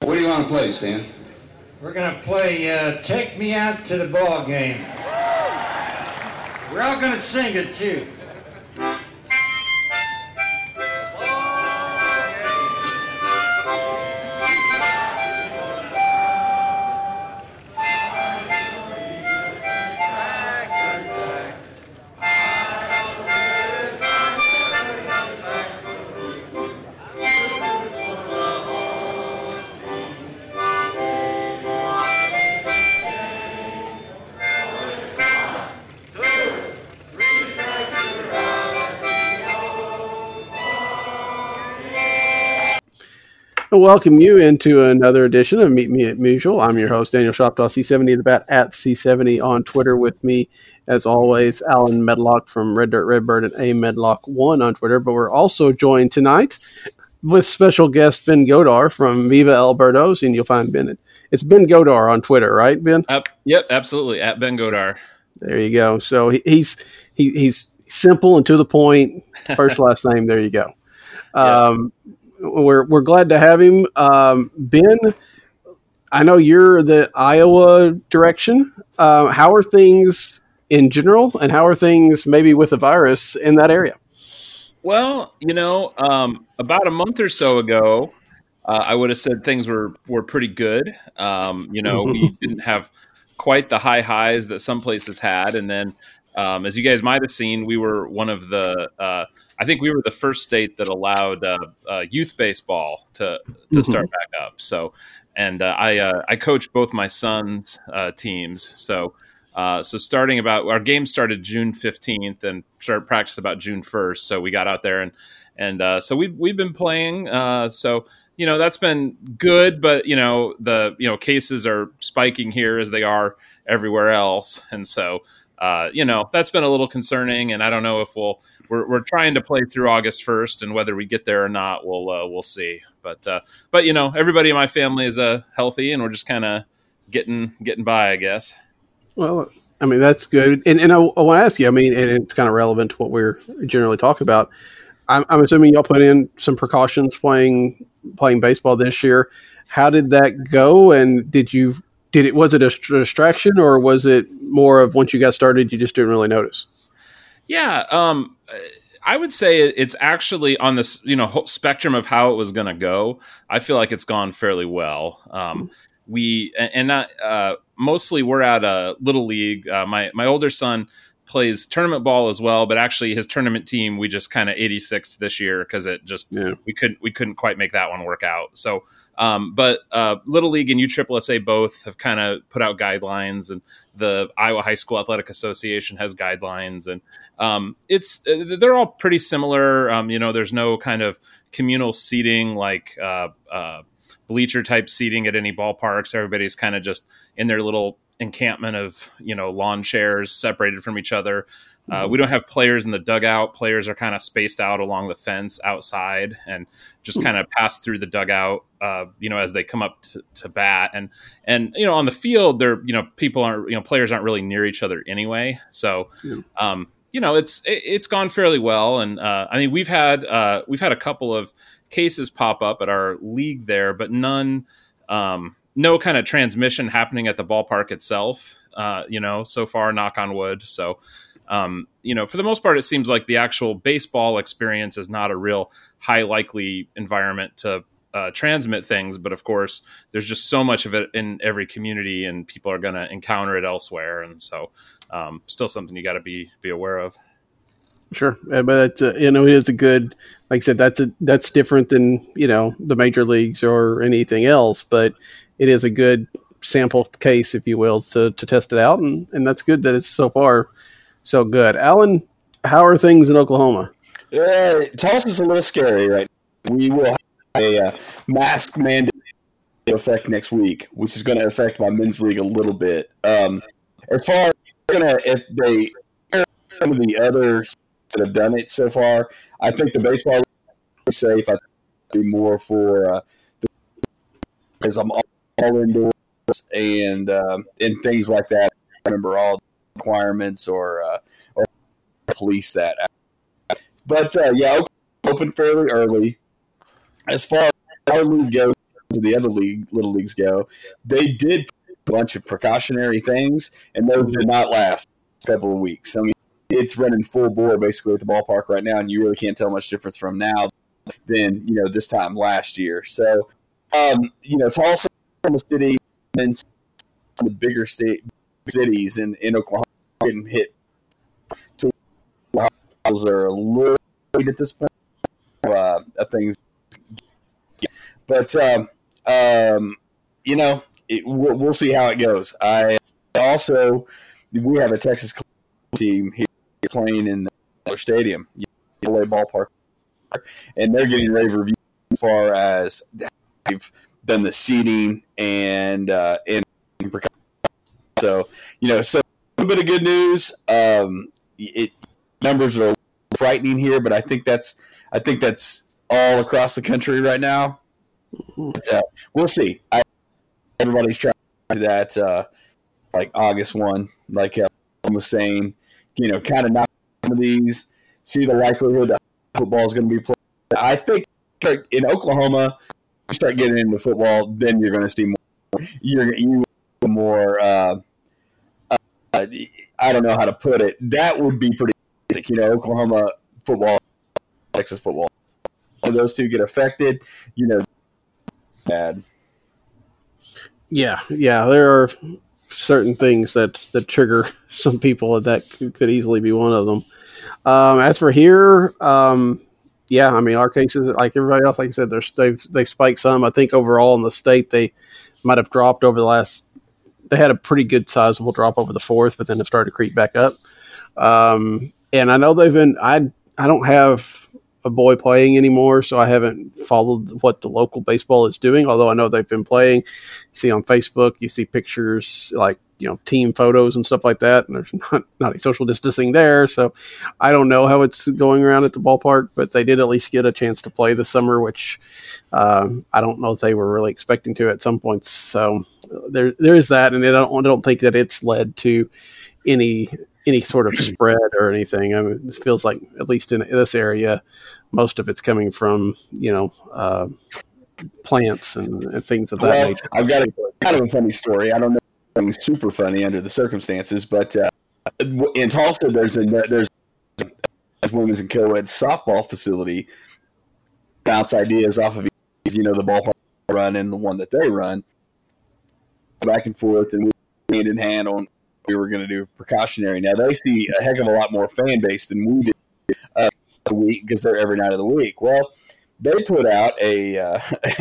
What do you want to play, Stan? We're going to play Take Me Out to the Ball Game. We're all going to sing it, too. Welcome you into another edition of Meet Me at Mutual. I'm your host, Daniel Shoptaw, C70 the Bat at C70 on Twitter. With me, as always, Alan Medlock from Red Dirt Redbird and A Medlock1 on Twitter. But we're also joined tonight with special guest Ben Godar from Viva Albertos, and you'll find Ben. It's Ben Godar on Twitter, right, Ben? Yep, absolutely, at Ben Godar. There you go. So he's simple and to the point. First, last name. There you go. We're glad to have him. Ben, I know you're the Iowa direction. How are things in general, and how are things maybe with the virus in that area? Well, about a month or so ago, I would have said things were pretty good. We didn't have quite the high highs that some places had. And then, as you guys might have seen, we were one of the I think we were the first state that allowed youth baseball to start back up. So, and I coach both my sons' teams. So starting about our game started June 15th and started practice about June 1st. So we got out there and so we've been playing. So that's been good, but the cases are spiking here as they are everywhere else, and so. That's been a little concerning, and I don't know if we're trying to play through August 1st, and whether we get there or not, we'll see. But everybody in my family is healthy, and we're just kind of getting by, I guess. Well, I mean, that's good. And I want to ask you, I mean, and it's kind of relevant to what we're generally talking about. I'm assuming y'all put in some precautions playing baseball this year. How did that go? And was it a distraction, or was it more of once you got started, you just didn't really notice? Yeah. I would say it's actually on this, whole spectrum of how it was going to go. I feel like it's gone fairly well. Mostly we're at a little league. My older son plays tournament ball as well, but actually his tournament team, we just kind of 86th this year because it just, we couldn't quite make that one work out. So, but Little League and USSSA both have kind of put out guidelines, and the Iowa High School Athletic Association has guidelines, and they're all pretty similar. There's no kind of communal seating like bleacher type seating at any ballparks. Everybody's kind of just in their little encampment of lawn chairs separated from each other. We don't have players in the dugout. Players are kind of spaced out along the fence outside and just kind of pass through the dugout as they come up to bat, and on the field they're players aren't really near each other anyway, so it's gone fairly well. And I mean we've had a couple of cases pop up at our league there, but none no kind of transmission happening at the ballpark itself, so far, knock on wood. So, for the most part, it seems like the actual baseball experience is not a real high likely environment to transmit things. But of course, there's just so much of it in every community, and people are going to encounter it elsewhere. And so still something you got to be aware of. Sure. But it is a good, like I said, that's different than, the major leagues or anything else, but it is a good sample case, if you will, to test it out. And that's good that it's so far so good. Alan, how are things in Oklahoma? Tulsa is a little scary, right? We will have a mask mandate effect next week, which is going to affect my men's league a little bit. As far as if they some of the others that have done it so far, I think the baseball is safe. I think it'll be more for because I'm all indoors and things like that. I remember all requirements or police that. But open fairly early. As far as our league goes, of the other little leagues go, they did a bunch of precautionary things, and those did not last a couple of weeks. I mean, it's running full bore basically at the ballpark right now, and you really can't tell much difference from now than this time last year. So, Tulsa, Oklahoma City, and some of the bigger cities in Oklahoma getting hit to are a little late at this point of things. But we'll see how it goes. We have a Texas team here playing in the stadium, LA ballpark, and they're getting rave reviews as far as they've done the seating and so so a little bit of good news. Numbers are frightening here, but I think that's all across the country right now. But, we'll see. Everybody's trying to do that like August 1, like I was saying, kind of knock some of these, see the likelihood that football is going to be played. I think in Oklahoma, you start getting into football, then you're going to see more. I don't know how to put it. That would be pretty basic. Oklahoma football, Texas football. If those two get affected, bad. Yeah. There are certain things that trigger some people, and that could easily be one of them. As for here, our cases, like everybody else, like I said, they spiked some. I think overall in the state, they might have dropped over the last. They had a pretty good sizable drop over the 4th, but then have started to creep back up. And I know they've been. I don't have a boy playing anymore, so I haven't followed what the local baseball is doing, although I know they've been playing. You see on Facebook, you see pictures like, team photos and stuff like that, and there's not any social distancing there, so I don't know how it's going around at the ballpark, but they did at least get a chance to play this summer, which I don't know if they were really expecting to at some points. So there is that, and I don't think that it's led to any sort of spread or anything. I mean, it feels like, at least in this area, most of it's coming from, plants and things of that nature. I've got kind of a funny story. I don't know if it's super funny under the circumstances, but in Tulsa, there's a women's and co-ed softball facility. Bounce ideas off of, the ballpark run and the one that they run, back and forth, and we hand in hand on we were going to do precautionary. Now, they see a heck of a lot more fan base than we do a week, because they're every night of the week. Well, they put out a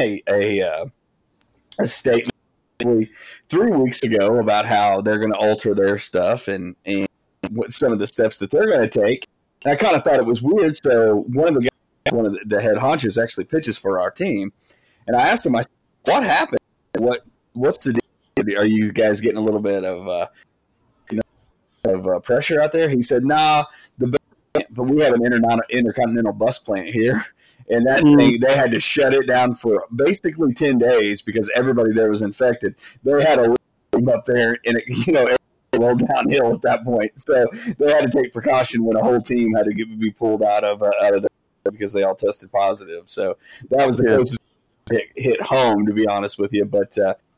statement 3 weeks ago about how they're going to alter their stuff and what some of the steps that they're going to take. And I kind of thought it was weird. So one of the head honchos actually pitches for our team, and I asked him, I said, "What happened? What's the deal? Are you guys getting a little bit of pressure out there?" He said, "Nah, but we have an intercontinental bus plant here, and that thing, they had to shut it down for basically 10 days because everybody there was infected. They had a room up there, and it rolled downhill at that point. So they had to take precaution when a whole team had to be pulled out of there because they all tested positive. So that was the closest hit home, to be honest with you. But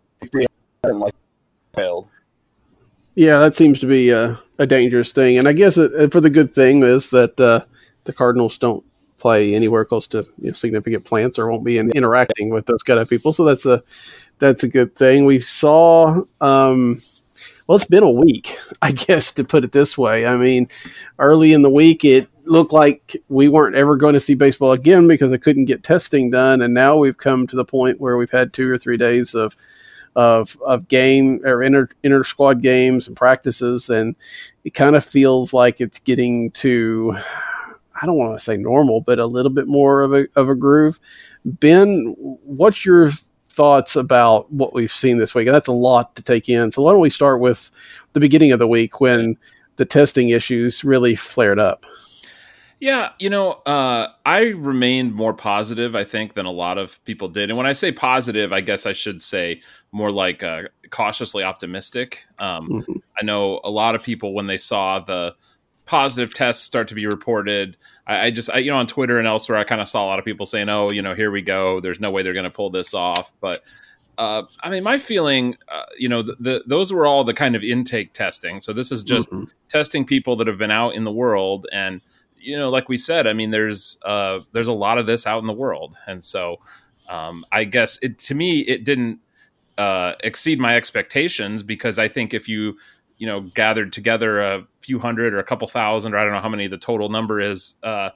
failed. Yeah, that seems to be a dangerous thing. And I guess for the good thing is that the Cardinals don't play anywhere close to significant plants or won't be interacting with those kind of people. So that's a good thing. We saw, it's been a week, I guess, to put it this way. I mean, early in the week, it looked like we weren't ever going to see baseball again because I couldn't get testing done. And now we've come to the point where we've had 2 or 3 days of game or inter squad games and practices, and it kind of feels like it's getting to, I don't want to say normal, but a little bit more of a groove. Ben, what's your thoughts about what we've seen this week? And that's a lot to take in. So why don't we start with the beginning of the week when the testing issues really flared up? Yeah, I remained more positive, I think, than a lot of people did. And when I say positive, I guess I should say more like cautiously optimistic. I know a lot of people, when they saw the positive tests start to be reported, I on Twitter and elsewhere, I kind of saw a lot of people saying, "Oh, here we go. There's no way they're going to pull this off." But my feeling, those were all the kind of intake testing. So this is just testing people that have been out in the world, and like we said, there's a lot of this out in the world, and so I guess it didn't exceed my expectations, because I think if you gathered together a few hundred or a couple thousand, or I don't know how many the total number is, of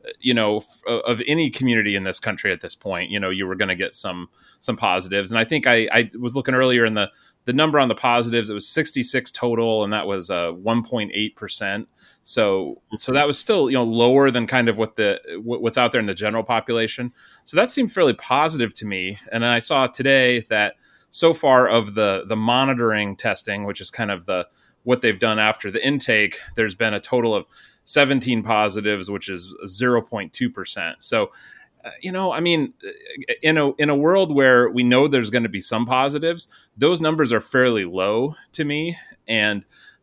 any community in this country at this point, you were going to get some positives. And I think I was looking earlier in the number on the positives, it was 66 total, and that was 1.8%. So that was still, lower than kind of what's out there in the general population. So that seemed fairly positive to me. And then I saw today that so far of the monitoring testing, which is kind of what they've done after the intake, there's been a total of 17 positives, which is 0.2%. So, in a world where we know there's going to be some positives, those numbers are fairly low to me. And,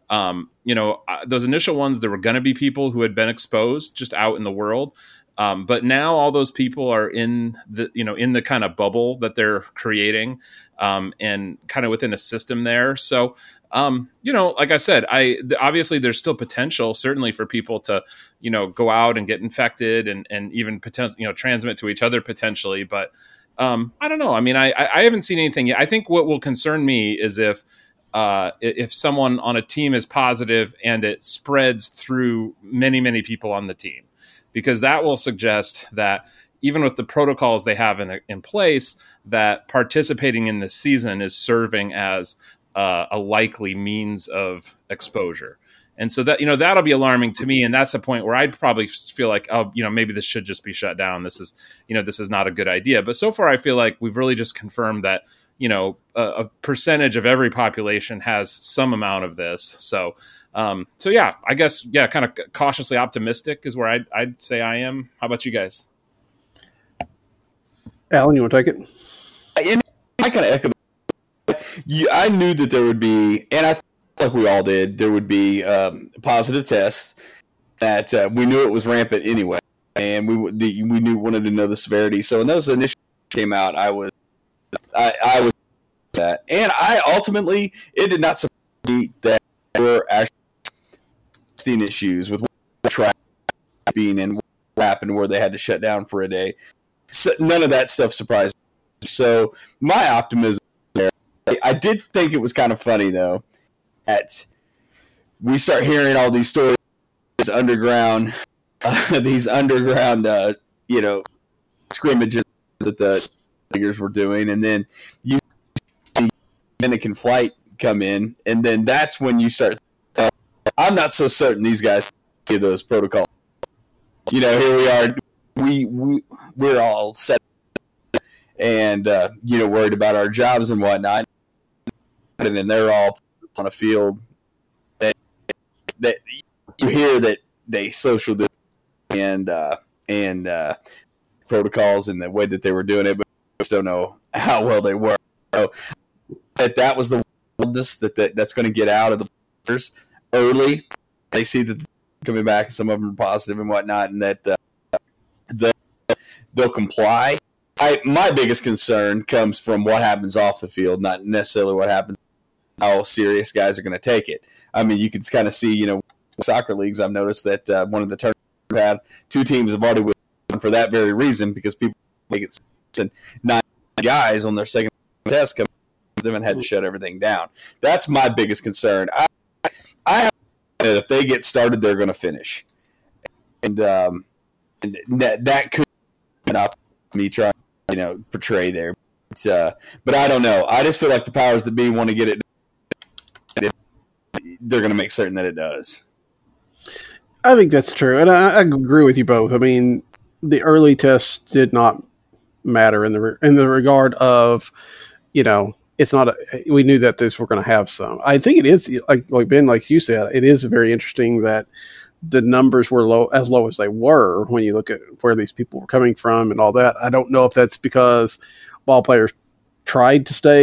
those initial ones, there were going to be people who had been exposed just out in the world. But now all those people are in the kind of bubble that they're creating, and kind of within a system there. So, like I said, obviously there's still potential, certainly, for people to, go out and get infected and even transmit to each other potentially. But I don't know. I haven't seen anything yet. I think what will concern me is if someone on a team is positive and it spreads through many, many people on the team. Because that will suggest that even with the protocols they have in place, that participating in this season is serving as a likely means of exposure. And so that, that'll be alarming to me. And that's a point where I'd probably feel like, maybe this should just be shut down. This is not a good idea. But so far, I feel like we've really just confirmed that, a percentage of every population has some amount of this. So yeah, I guess, kind of cautiously optimistic is where I'd say I am. How about you guys? Alan, you want to take it? I kind of echo. I knew that there would be, and I like we all did, there would be positive tests. That we knew it was rampant anyway, and we wanted to know the severity. So when those initially came out, I was that, and I ultimately, it did not surprise me that there were actually issues with track being in what happened where they had to shut down for a day. So none of that stuff surprised me. So my optimism there, I did think it was kind of funny though that we start hearing all these stories, underground scrimmages that the Tigers were doing, and then you see Dominican flight come in, and then that's when you start. I'm not so certain these guys do those protocols. Here we are. We're all set and worried about our jobs and whatnot, and then they're all on a field that you hear that they social distance and protocols and the way that they were doing it, but we just don't know how well they were. So that was the wildness that's going to get out of the players early. They see that coming back, and some of them are positive and whatnot, and that they'll comply. My biggest concern comes from what happens off the field, not necessarily what happens, how serious guys are going to take it. You can kind of see, soccer leagues, I've noticed that one of the tournaments we've had, 2 teams have already won for that very reason, because people make it, and 9 guys on their second test come them and had to shut everything down. That's my biggest concern. I have that if they get started, they're going to finish, and that could not me trying portray there, but I don't know. I just feel like the powers that be want to get it. They're going to make certain that it does. I think that's true, and I agree with you both. The early tests did not matter in the regard of, it's not. We knew that this were going to have some. I think it is like Ben, like you said, it is very interesting that the numbers were low as they were when you look at where these people were coming from and all that. I don't know if that's because ball players tried to stay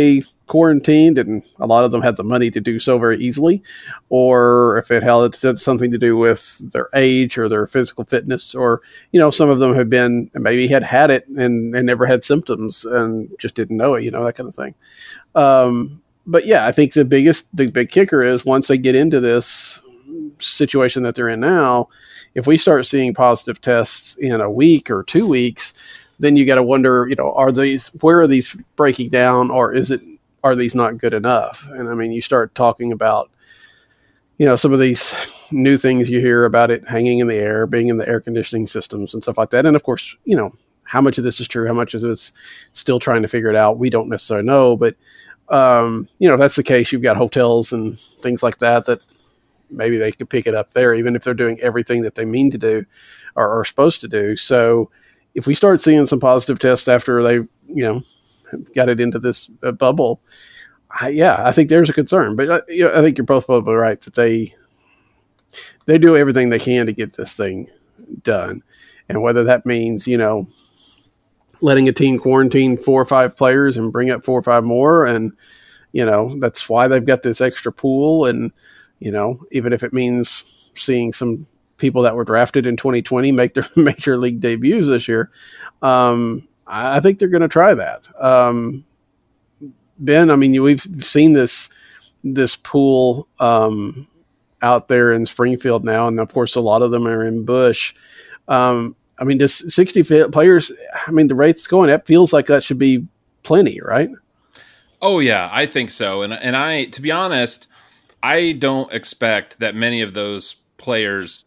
quarantined, and a lot of them had the money to do so very easily, or if it had something to do with their age or their physical fitness, or, some of them have been, maybe had it and never had symptoms and just didn't know it, that kind of thing. But yeah, I think the big kicker is once they get into this situation that they're in now, if we start seeing positive tests in a week or 2 weeks, then you got to wonder, where are these breaking down, or are these not good enough? And I mean, you start talking about, some of these new things you hear about it hanging in the air, being in the air conditioning systems and stuff like that. And of course, how much of this is true, how much of it's still trying to figure it out, we don't necessarily know. But, if that's the case, you've got hotels and things like that maybe they could pick it up there, even if they're doing everything that they mean to do or are supposed to do. So if we start seeing some positive tests after they, got it into this bubble, I think there's a concern. But I think you're both probably right that they do everything they can to get this thing done. And whether that means, letting a team quarantine 4 or 5 players and bring up 4 or 5 more. And, that's why they've got this extra pool. And, even if it means seeing some people that were drafted in 2020 make their major league debuts this year, I think they're going to try that. Ben, I mean, we've seen this pool out there in Springfield now, and of course, a lot of them are in Busch. I mean, does 60 players? I mean, the rate's going up. Feels like that should be plenty, right? Oh yeah, I think so. And I, to be honest, I don't expect that many of those players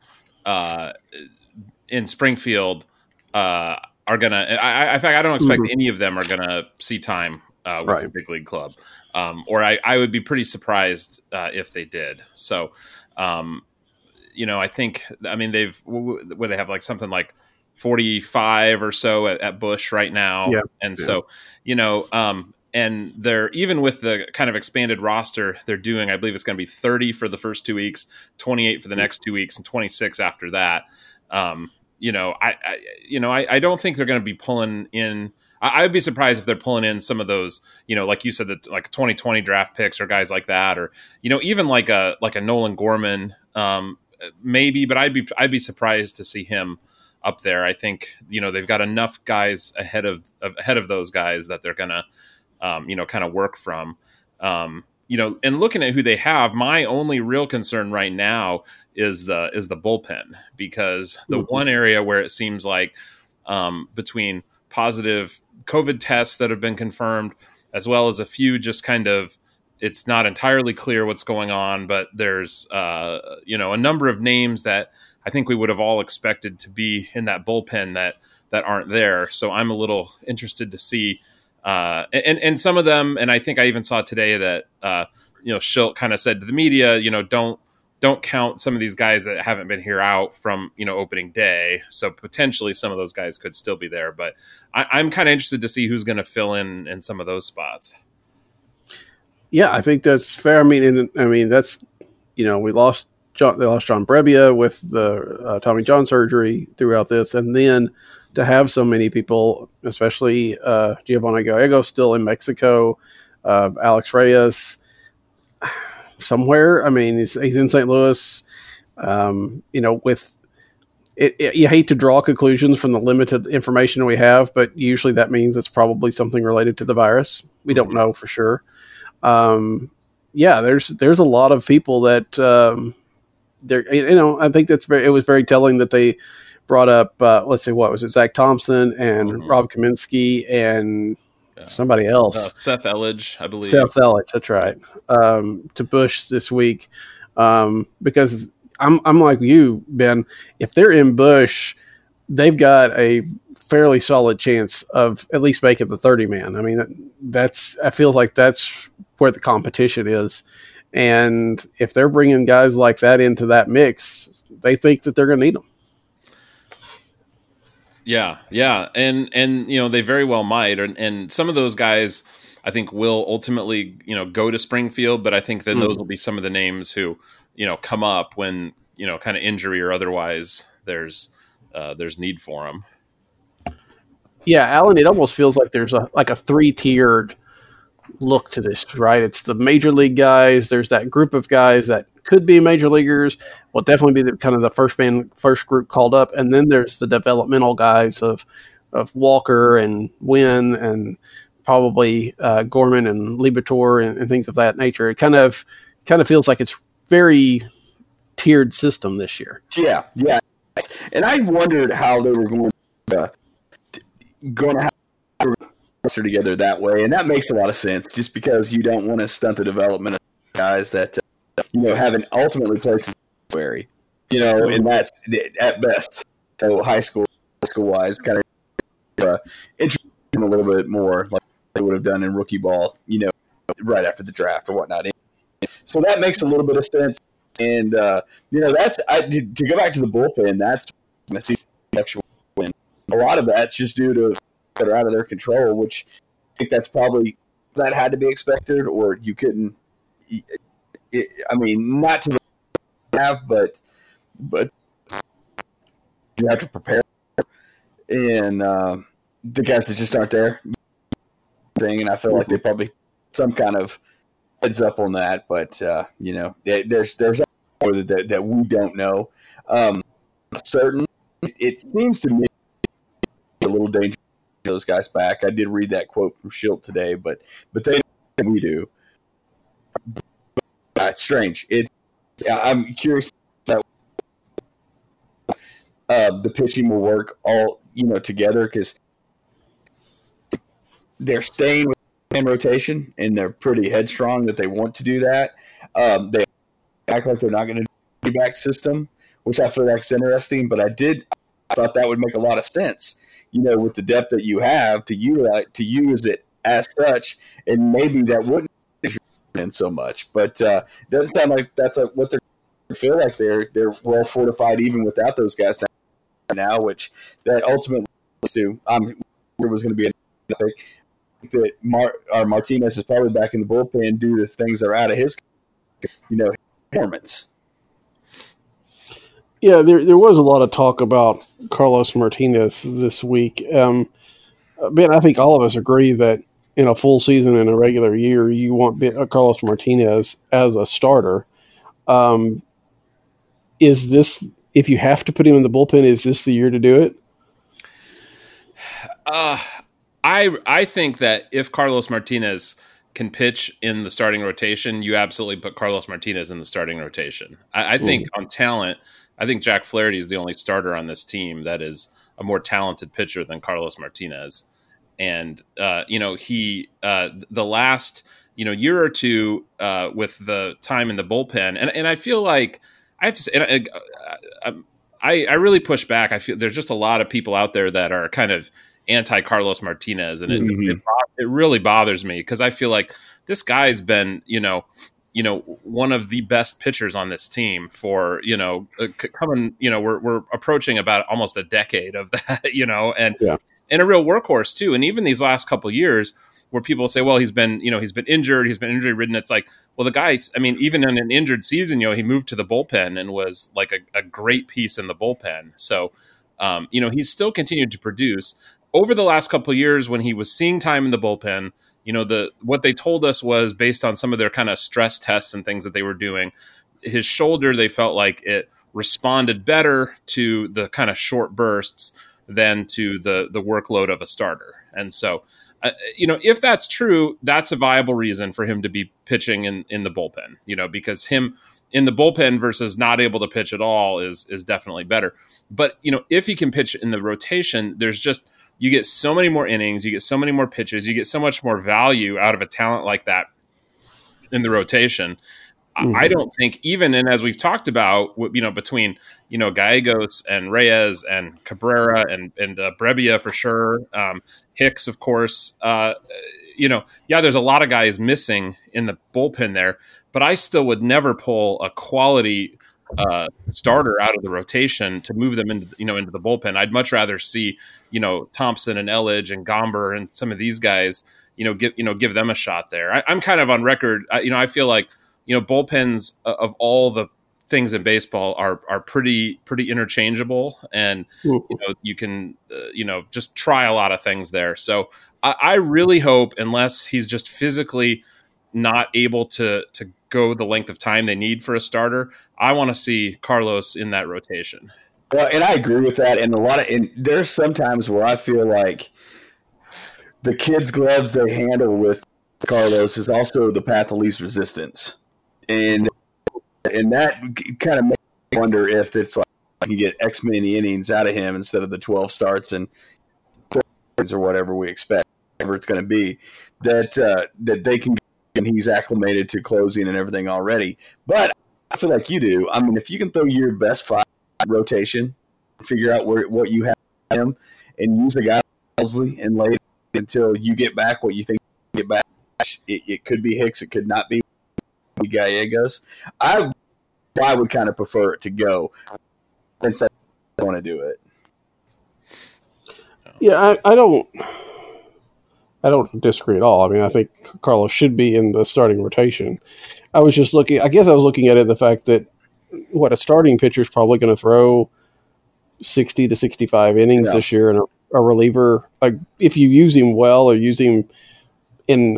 in Springfield are gonna. In fact, I don't expect any of them are gonna see time with the big league club, or I would be pretty surprised if they did. So, I think, I mean, they have like something like 45 or so at Busch right now, so and they're, even with the kind of expanded roster they're doing, I believe it's going to be 30 for the first 2 weeks, 28 for the next 2 weeks, and 26 after that. I don't think they're going to be pulling in. I would be surprised if they're pulling in some of those, like you said, that like 2020 draft picks or guys like that, or even like a Nolan Gorman, maybe. But I'd be surprised to see him up there. I think they've got enough guys ahead of those guys that they're gonna kind of work from. And looking at who they have, my only real concern right now is the bullpen, because the one area where it seems like between positive COVID tests that have been confirmed, as well as a few just kind of, it's not entirely clear what's going on, but there's a number of names that I think we would have all expected to be in that bullpen that aren't there. So I'm a little interested to see. And some of them, and I think I even saw today that Schilt kind of said to the media, don't count some of these guys that haven't been here out from opening day. So potentially some of those guys could still be there, but I'm kind of interested to see who's going to fill in some of those spots. Yeah, I think that's fair. I mean that's they lost John Brebbia with the Tommy John surgery throughout this, and then to have so many people, especially Giovanni Gallego still in Mexico, Alex Reyes somewhere. I mean, he's in St. Louis. With it, you hate to draw conclusions from the limited information we have, but usually that means it's probably something related to the virus. We don't know for sure. There's a lot of people that I think it was very telling that they brought up, let's see, what was it? Zach Thompson and Rob Kaminsky and somebody else. Seth Elledge, I believe. Seth Elledge, that's right. To Busch this week. Because I'm like you, Ben. If they're in Busch, they've got a fairly solid chance of at least making the 30-man. I mean, I feel like that's where the competition is. And if they're bringing guys like that into that mix, they think that they're going to need them. Yeah. And they very well might. And some of those guys, I think, will ultimately, go to Springfield, but I think then those will be some of the names who, come up when, kind of injury or otherwise there's need for them. Yeah, Alan, it almost feels like there's a 3-tiered look to this, right? It's the major league guys. There's that group of guys that could be major leaguers. Will definitely be kind of the first group called up, and then there's the developmental guys of Walker and Wynn and probably Gorman and Liberatore and things of that nature. It kind of feels like it's very tiered system this year. Yeah. And I wondered how they were going to have together that way, and that makes a lot of sense. Just because you don't want to stunt the development of guys that haven't ultimately played since February, and that's at best. So high school wise, kind of interesting a little bit more like they would have done in rookie ball, right after the draft or whatnot. So that makes a little bit of sense. And that's to go back to the bullpen. That's going to see actual win. A lot of that's just due to that are out of their control, which I think that's probably that had to be expected, or you couldn't. Not to the have, but you have to prepare, and the guys that just aren't there. And I feel like they probably some kind of heads up on that, but there's more that we don't know. Certain, it seems to me a little dangerous to those guys back. I did read that quote from Schilt today, but they we do. It's strange. I'm curious how the pitching will work all together, because they're staying with the same rotation and they're pretty headstrong that they want to do that. They act like they're not going to do a back system, which I feel like is interesting. But I thought that would make a lot of sense, with the depth that you have to use it as such, and maybe that wouldn't in so much. But doesn't sound like that's what they feel like. They're well fortified even without those guys now, which that ultimately was going to be a pick. That Martinez is probably back in the bullpen due to things that are out of his, performance. Yeah, there was a lot of talk about Carlos Martinez this week. Ben, I think all of us agree that in a full season in a regular year, you want Carlos Martinez as a starter. Is this, if you have to put him in the bullpen, is this the year to do it? I think that if Carlos Martinez can pitch in the starting rotation, you absolutely put Carlos Martinez in the starting rotation. I think on talent, I think Jack Flaherty is the only starter on this team that is a more talented pitcher than Carlos Martinez. And, he the last, year or two with the time in the bullpen, and I feel like I have to say, I really push back. I feel there's just a lot of people out there that are kind of anti-Carlos Martinez, and it really bothers me, because I feel like this guy's been, one of the best pitchers on this team for, coming, we're approaching about almost a decade of that, and a real workhorse too. And even these last couple of years where people say, well, he's been injured, he's been injury ridden. It's like, well, the guy, even in an injured season, he moved to the bullpen and was like a great piece in the bullpen. So, he's still continued to produce. Over the last couple of years, when he was seeing time in the bullpen, what they told us was based on some of their kind of stress tests and things that they were doing, his shoulder, they felt like it responded better to the kind of short bursts than to the workload of a starter. And so, if that's true, that's a viable reason for him to be pitching in the bullpen, because him in the bullpen versus not able to pitch at all is definitely better. But, if he can pitch in the rotation, you get so many more innings, you get so many more pitches, you get so much more value out of a talent like that in the rotation. I don't think even, and as we've talked about, between, Gallegos and Reyes and Cabrera and Brebbia for sure, Hicks, of course, there's a lot of guys missing in the bullpen there, but I still would never pull a quality starter out of the rotation to move them into the bullpen. I'd much rather see, Thompson and Elledge and Gomber and some of these guys, give them a shot there. I'm kind of on record. I feel like, bullpens of all the things in baseball are pretty interchangeable, and you can just try a lot of things there. So I really hope, unless he's just physically not able to go the length of time they need for a starter, I want to see Carlos in that rotation. Well, and I agree with that. And there's some times where I feel like the kids' gloves they handle with Carlos is also the path of least resistance, and that kind of makes me wonder if it's like you can get X many innings out of him instead of the 12 starts and or whatever we expect, whatever it's going to be, that they can. And he's acclimated to closing and everything already. But I feel like you do. I mean, if you can throw your best 5 rotation, figure out what you have him, and use a guy like Helsley and lay until you get back what you think you get back. It could be Hicks. It could not be Gallegos. I would kind of prefer it to go and say I want to do it. Yeah, I don't disagree at all. I mean, I think Carlos should be in the starting rotation. I was looking at it the fact that a starting pitcher is probably going to throw 60 to 65 innings this year, and a reliever, like if you use him well or use him in,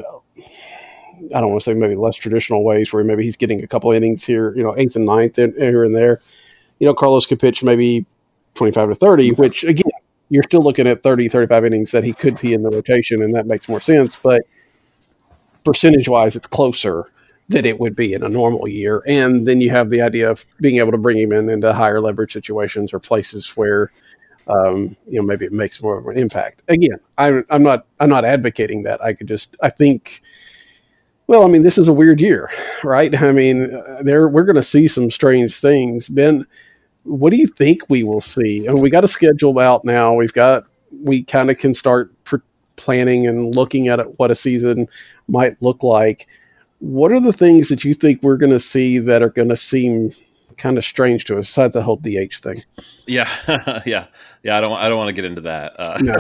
I don't want to say maybe less traditional ways where maybe he's getting a couple innings here, 8th and 9th here and there, Carlos could pitch maybe 25 to 30, which again, you're still looking at 30, 35 innings that he could be in the rotation, and that makes more sense. But percentage-wise, it's closer than it would be in a normal year. And then you have the idea of being able to bring him into higher leverage situations or places where, maybe it makes more of an impact. Again, I'm not advocating that. I think, this is a weird year, right? I mean, we're going to see some strange things. Ben, what do you think we will see? And we got a schedule out now. We kind of can start planning and looking at what a season might look like. What are the things that you think we're going to see that are going to seem kind of strange to us, besides the whole DH thing? Yeah, yeah. I don't want to get into that.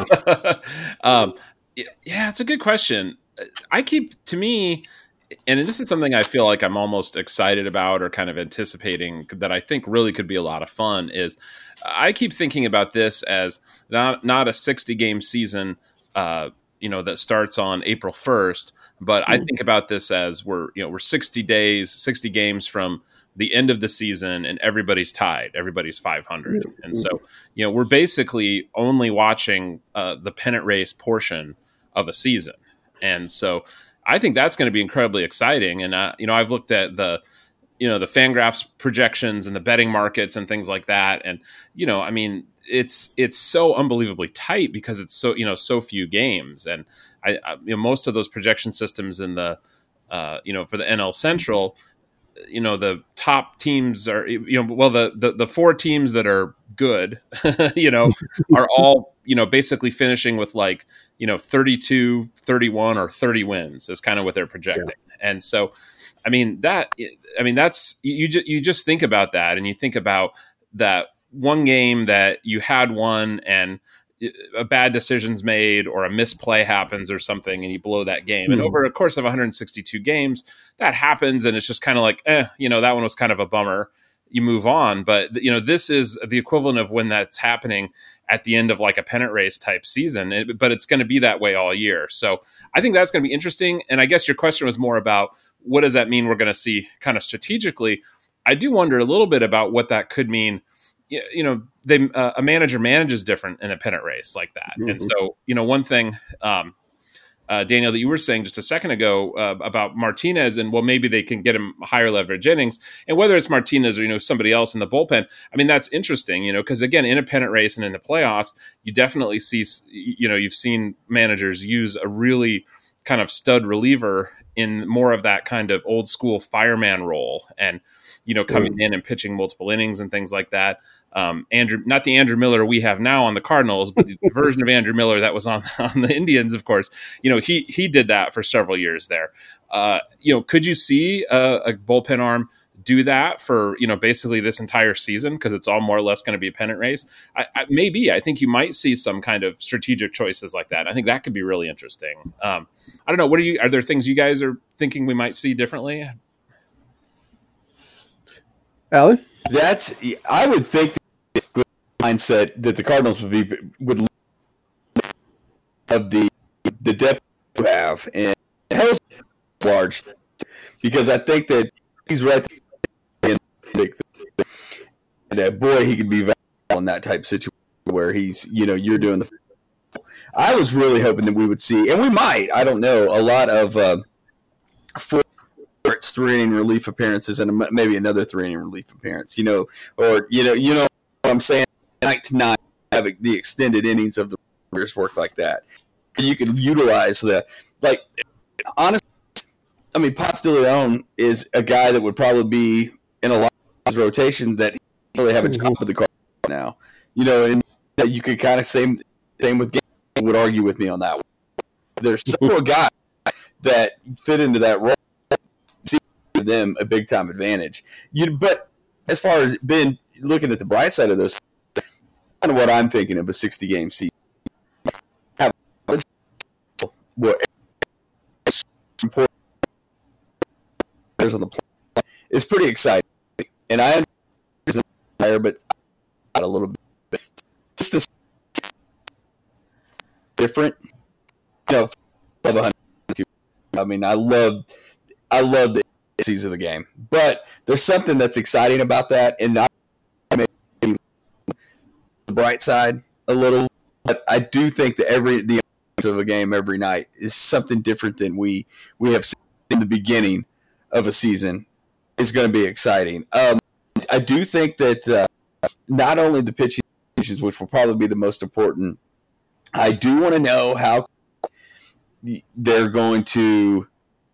No. Yeah, it's a good question. To me, and this is something I feel like I'm almost excited about or kind of anticipating that I think really could be a lot of fun, is I keep thinking about this as not a 60-game season, that starts on April 1st, but I think about this as we're 60 games from the end of the season, and everybody's tied. Everybody's 500. And so, we're basically only watching the pennant race portion of a season. And so I think that's going to be incredibly exciting. And, I've looked at the Fangraphs projections and the betting markets and things like that. And, it's so unbelievably tight because it's so few games. And most of those projection systems in the, for the NL Central, the top teams are, the 4 teams that are good, are all, basically finishing with 32, 31 or 30 wins is kind of what they're projecting. Yeah. And so, that's, you just think about that, and you think about that one game that you had won and a bad decision's made or a misplay happens or something and you blow that game. And over a course of 162 games, that happens. And it's just kind of like, that one was kind of a bummer. You move on. But, this is the equivalent of when that's happening at the end of like a pennant race type season, but it's going to be that way all year. So I think that's going to be interesting. And I guess your question was more about what does that mean we're going to see kind of strategically. I do wonder a little bit about what that could mean. A manager manages different in a pennant race like that. Mm-hmm. And so, one thing, Daniel, that you were saying just a second ago about Martinez and, maybe they can get him higher leverage innings, and whether it's Martinez or, somebody else in the bullpen. That's interesting, because again, in a pennant race and in the playoffs, you definitely see, you've seen managers use a really kind of stud reliever in more of that kind of old school fireman role and, coming in and pitching multiple innings and things like that. Not the Andrew Miller we have now on the Cardinals, but the version of Andrew Miller that was on the Indians, of course. He did that for several years there. Could you see a bullpen arm do that for basically this entire season, because it's all more or less going to be a pennant race? Maybe. I think you might see some kind of strategic choices like that. I think that could be really interesting. I don't know. Are there things you guys are thinking we might see differently? Alan? I would think the mindset that the Cardinals would have the depth you have, and hell's large, because I think that he's right there, and boy, he could be valuable in that type of situation where he's, you're doing the. I was really hoping that we would see, and we might, I don't know, a lot of 4 3-inning relief appearances and maybe another 3-inning relief appearance, or what I'm saying, night to night, have the extended innings of the Warriors work like that. You could utilize honestly, I mean, Ponce de Leon is a guy that would probably be in a lot of his rotation that he really have a job with the Cardinals now, and you could kind of same with Game would argue with me on that one. There's several guys that fit into that role. See them a big time advantage. But as far as Ben looking at the bright side of those, kind of what I'm thinking of a 60-game season. What important on the play is pretty exciting, and I understand there, but a little bit just a different. Love 102. I mean, I love the season of the game, but there's something that's exciting about that, and I maybe the bright side a little. But I do think that the of a game every night is something different than we have seen in the beginning of a season is going to be exciting. I do think that not only the pitching issues, which will probably be the most important, I do want to know how they're going to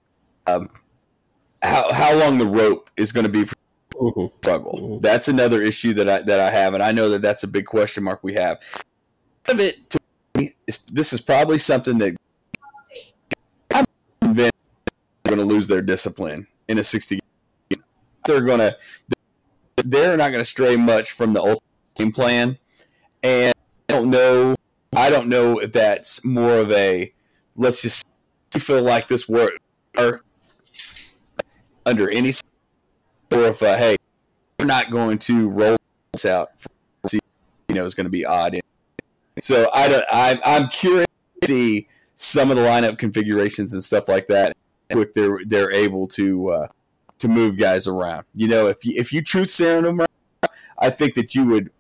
how long the rope is going to be for struggle. That's another issue that I have, and I know that that's a big question mark we have. Of it to this is probably something that I'm convinced they're going to lose their discipline in a 60 game. They're not going to stray much from the ultimate game plan, and I don't know if that's more of a let's just feel like this work or under any or if hey, we're not going to roll this out for is going to be odd. So I'm curious to see some of the lineup configurations and stuff like that. Quick, they're able to move guys around. If you truth serum them, I think that you would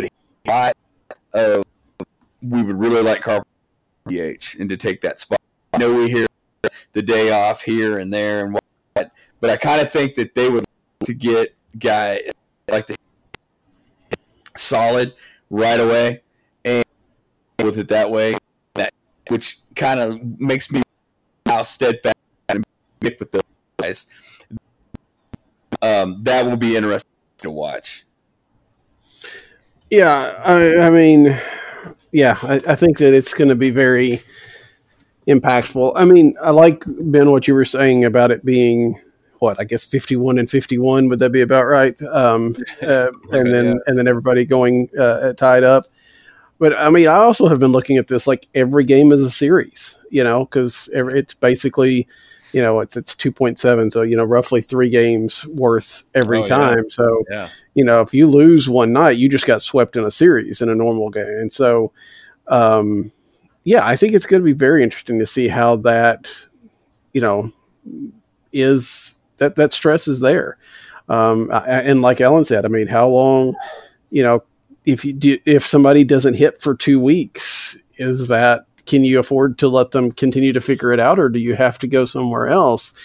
we would really like Carpenter DH and to take that spot. I know we hear the day off here and there and what, but I kind of think that they would like to get guy like to solid right away. With it that way, which kind of makes me how steadfast and big with those guys. That will be interesting to watch. Yeah, I mean, I think that it's going to be very impactful. I mean, I like, Ben, what you were saying about it being, I guess 51 and 51. Would that be about right? And then everybody going tied up. But, I mean, I also have been looking at this like every game is a series, because it's basically, it's 2.7. So, roughly 3 games worth every time. Yeah. So, if you lose one night, you just got swept in a series in a normal game. And so, I think it's going to be very interesting to see how that, is that stress is there. And like Ellen said, I mean, how long, if somebody doesn't hit for 2 weeks, can you afford to let them continue to figure it out, or do you have to go somewhere else?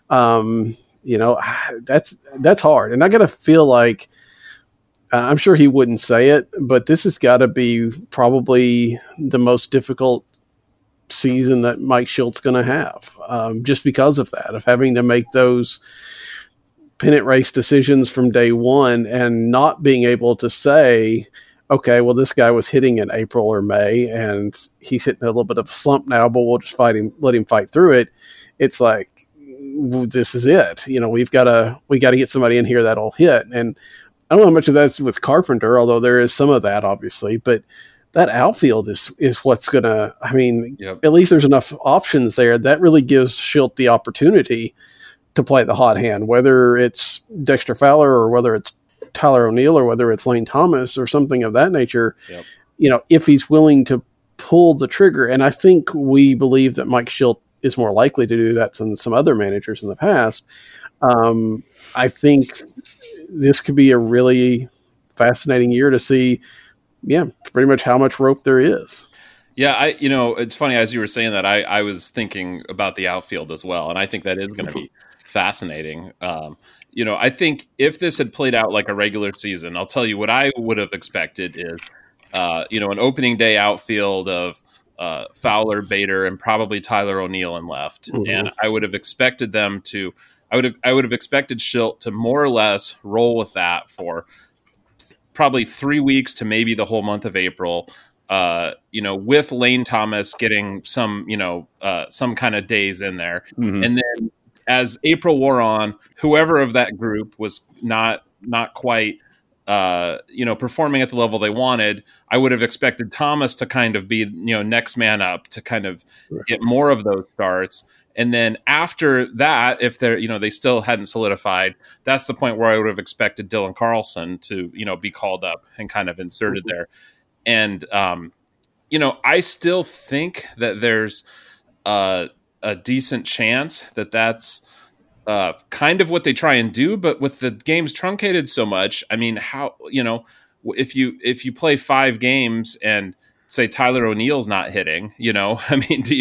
That's hard. And I got to feel like, I'm sure he wouldn't say it, but this has got to be probably the most difficult season that Mike Shilt's going to have, just because of that, of having to make those pennant race decisions from day one and not being able to say, okay, well, this guy was hitting in April or May and he's hitting a little bit of a slump now, but we'll just let him fight through it. It's like, this is it. We got to get somebody in here that'll hit. And I don't know how much of that's with Carpenter, although there is some of that obviously, but that outfield is what's going to, I mean, At least there's enough options there. That really gives Schilt the opportunity to play the hot hand, whether it's Dexter Fowler or whether it's Tyler O'Neill or whether it's Lane Thomas or something of that nature, Yep. If he's willing to pull the trigger. And I think we believe that Mike Schilt is more likely to do that than some other managers in the past. I think this could be a really fascinating year to see, pretty much how much rope there is. Yeah, it's funny, as you were saying that, I was thinking about the outfield as well, and I think that is going to be fascinating. I think if this had played out like a regular season, I'll tell you what I would have expected is, an opening day outfield of Fowler, Bader, and probably Tyler O'Neill in left, and I would have expected them to. I would have expected Schilt to more or less roll with that for probably 3 weeks to maybe the whole month of April. With Lane Thomas getting some kind of days in there. Mm-hmm. And then as April wore on, whoever of that group was not quite, performing at the level they wanted, I would have expected Thomas to kind of be, next man up to kind of get more of those starts. And then after that, if they're, they still hadn't solidified, that's the point where I would have expected Dylan Carlson to, be called up and kind of inserted there. And, I still think that there's a decent chance that that's kind of what they try and do. But with the games truncated so much, I mean, how, if you play 5 games and say Tyler O'Neill's not hitting, I mean, do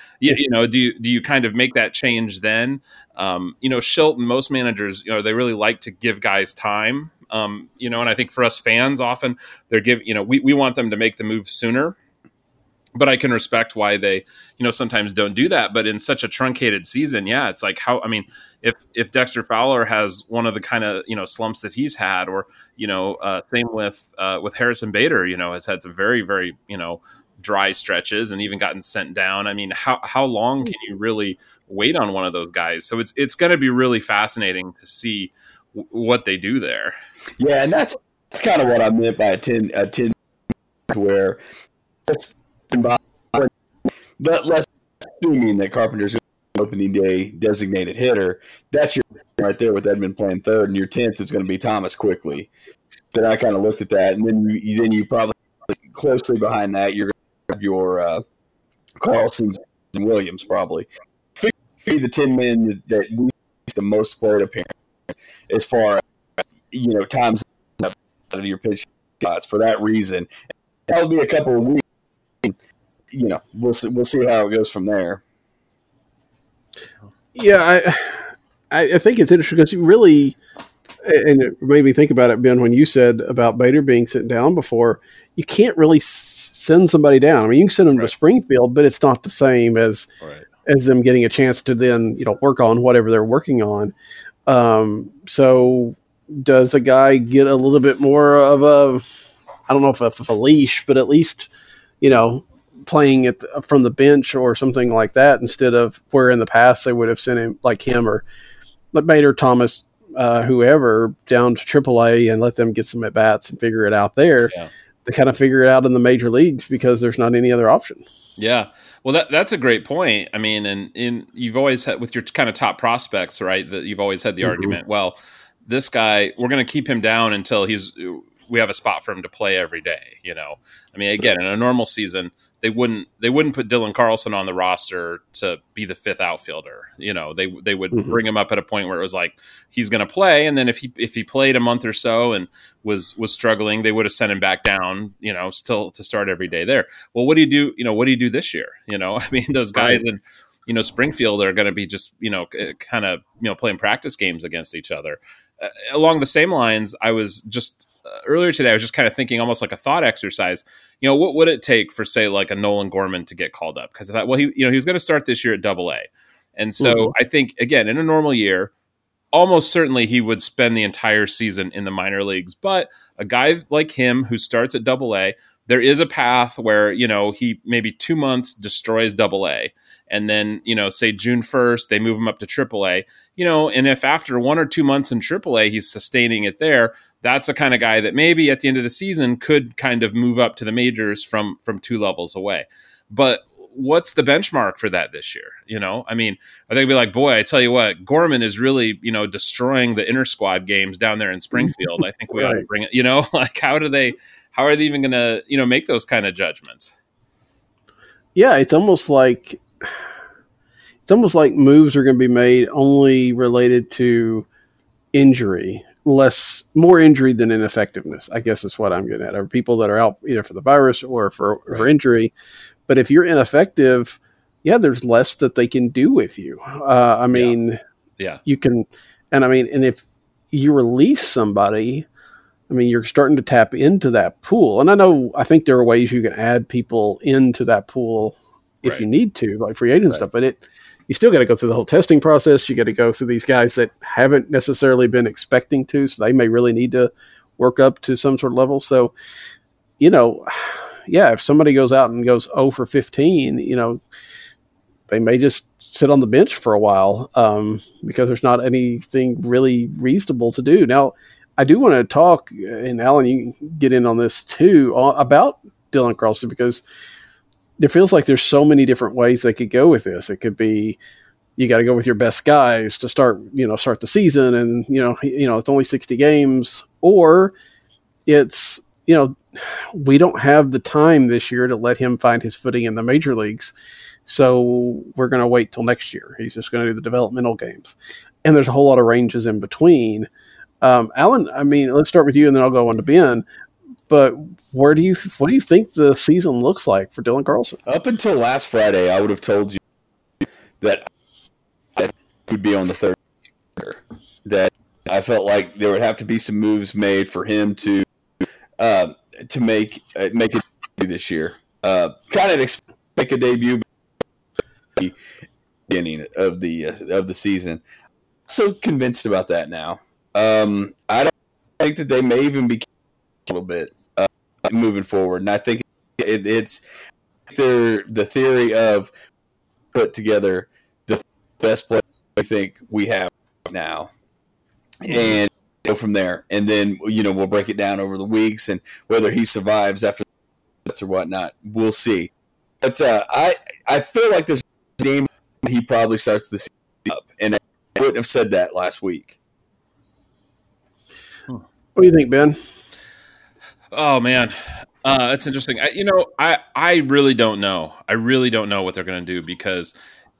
you kind of make that change then? Schilt and most managers, they really like to give guys time. And I think for us fans, often they're we want them to make the move sooner, but I can respect why they, sometimes don't do that. But in such a truncated season, it's like if Dexter Fowler has one of the kind of, slumps that he's had, or, same with Harrison Bader, has had some very, very, dry stretches and even gotten sent down. I mean, how long can you really wait on one of those guys? So it's going to be really fascinating to see what they do there. Yeah, and that's kind of what I meant by a 10 where but let's assuming that Carpenter's opening day designated hitter, that's your right there with Edman playing third, and your 10th is going to be Thomas quickly. Then I kind of looked at that, and then you probably closely behind that you're going to have your Carlsons and Williams probably. Be the 10 men that we the most plate appearance as far as times out of your pitch shots for that reason. That'll be a couple of weeks. We'll see how it goes from there. Yeah, I think it's interesting because you really, and it made me think about it, Ben, when you said about Bader being sent down before. You can't really send somebody down. I mean, you can send them to Springfield, but it's not the same as them getting a chance to then work on whatever they're working on. So does a guy get a little bit more of I don't know if a leash, but at least playing it from the bench or something like that, instead of where in the past they would have sent him like him or let Bader, Thomas, whoever down to AAA and let them get some at bats and figure it out there. Yeah. They kind of figure it out in the major leagues because there's not any other option. Yeah. Well, that's a great point. I mean, and you've always had with your kind of top prospects, right? That you've always had the argument. Well, this guy, we're going to keep him down until we have a spot for him to play every day. I mean, again, in a normal season, they wouldn't put Dylan Carlson on the roster to be the 5th outfielder. They would bring him up at a point where it was like he's going to play, and then if he played a month or so and was struggling, they would have sent him back down. Still to start every day there. Well, what do you do? What do you do this year? I mean, those guys in Springfield are going to be just kind of playing practice games against each other. Along the same lines, I was just. Earlier today, I was just kind of thinking almost like a thought exercise. What would it take for, say, like a Nolan Gorman to get called up? Because I thought, well, he was going to start this year at AA. And so I think, again, in a normal year, almost certainly he would spend the entire season in the minor leagues. But a guy like him who starts at AA, there is a path where, he maybe 2 months destroys AA. And then, say June 1st, they move him up to AAA, and if after 1 or 2 months in AAA, he's sustaining it there, that's the kind of guy that maybe at the end of the season could kind of move up to the majors from 2 levels away. But what's the benchmark for that this year? You know, I mean, are they gonna be like, boy, I tell you what, Gorman is really, you know, destroying the inter squad games down there in Springfield. I think we ought to bring it, you know, like how are they even going to, you know, make those kind of judgments? Yeah. It's almost like moves are going to be made only related to injury, more injury than ineffectiveness, I guess is what I'm getting at. Are people that are out either for the virus or for injury. But if you're ineffective, there's less that they can do with you. I mean, you can, and if you release somebody, I mean, you're starting to tap into that pool. And I think there are ways you can add people into that pool if you need to, like free agent stuff, but you still got to go through the whole testing process. You got to go through these guys that haven't necessarily been expecting to, so they may really need to work up to some sort of level. So, you know, if somebody goes out and goes 0 for 15, you know, they may just sit on the bench for a while because there's not anything really reasonable to do. Now, I do want to talk, and Alan, you can get in on this too, about Dylan Carlson, because it feels like there's so many different ways they could go with this. It could be you got to go with your best guys to start the season, and it's only 60 games, or it's we don't have the time this year to let him find his footing in the major leagues, so we're going to wait till next year. He's just going to do the developmental games, and there's a whole lot of ranges in between. Alan, I mean, let's start with you, and then I'll go on to Ben. But what do you think the season looks like for Dylan Carlson? Up until last Friday, I would have told you that he would be on the third. That I felt like there would have to be some moves made for him to make it this year. Kind of make a debut beginning of the season. So convinced about that now. I don't think that they may even be a little bit moving forward, and I think it's the theory of put together the best player I think we have now, and go from there. And then we'll break it down over the weeks, and whether he survives after that or whatnot, we'll see. But I feel like there's a game he probably starts the season up, and I wouldn't have said that last week. What do you think, Ben? Oh man, that's interesting. I really don't know. I really don't know what they're going to do, because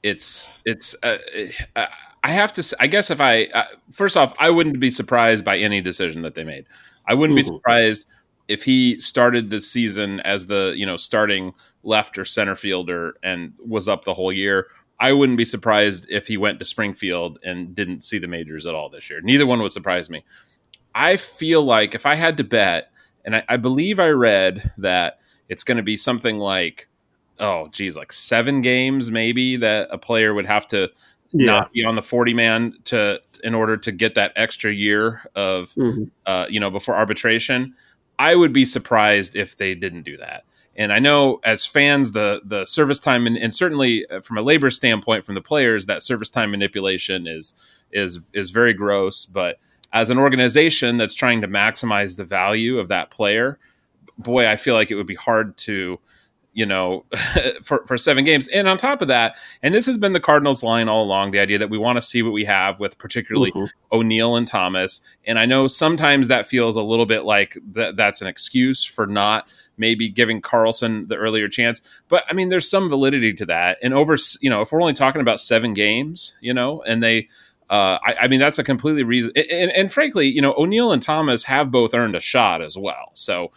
I have to. I guess first off, I wouldn't be surprised by any decision that they made. I wouldn't be surprised if he started the season as the starting left or center fielder and was up the whole year. I wouldn't be surprised if he went to Springfield and didn't see the majors at all this year. Neither one would surprise me. I feel like if I had to bet, and I believe I read that it's going to be something like, like 7 games maybe that a player would have to not be on the 40-man in order to get that extra year of, before arbitration. I would be surprised if they didn't do that. And I know as fans, the service time, and certainly from a labor standpoint from the players, that service time manipulation is very gross, but as an organization that's trying to maximize the value of that player, boy, I feel like it would be hard to, for 7 games. And on top of that, and this has been the Cardinals' line all along, the idea that we want to see what we have with particularly O'Neill and Thomas. And I know sometimes that feels a little bit like that's an excuse for not maybe giving Carlson the earlier chance. But I mean, there's some validity to that. And if we're only talking about 7 games, and they, I mean, that's a completely reason. And frankly, O'Neill and Thomas have both earned a shot as well. So,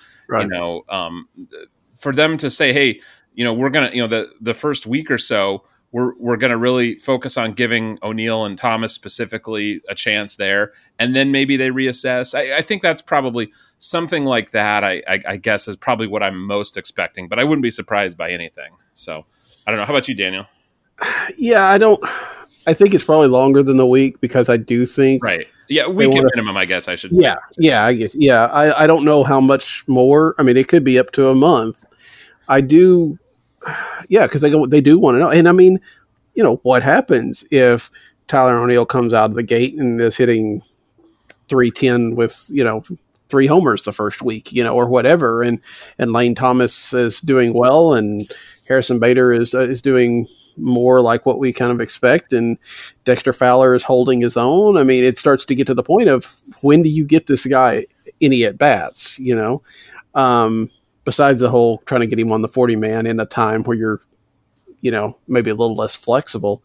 for them to say, hey, we're going to, the first week or so, we're going to really focus on giving O'Neill and Thomas specifically a chance there. And then maybe they reassess. I think that's probably something like that. I guess is probably what I'm most expecting, but I wouldn't be surprised by anything. So I don't know. How about you, Daniel? Yeah, I think it's probably longer than the week, because I do think week at minimum, I guess I should. I guess. I don't know how much more. I mean, it could be up to a month. I do. Yeah, because they do want to know. And I mean, what happens if Tyler O'Neill comes out of the gate and is hitting 310 with 3 homers the first week, or whatever. And Lane Thomas is doing well, and Harrison Bader is doing more like what we kind of expect, and Dexter Fowler is holding his own. I mean, it starts to get to the point of, when do you get this guy any at bats? Besides the whole trying to get him on the 40 man in a time where you're, maybe a little less flexible.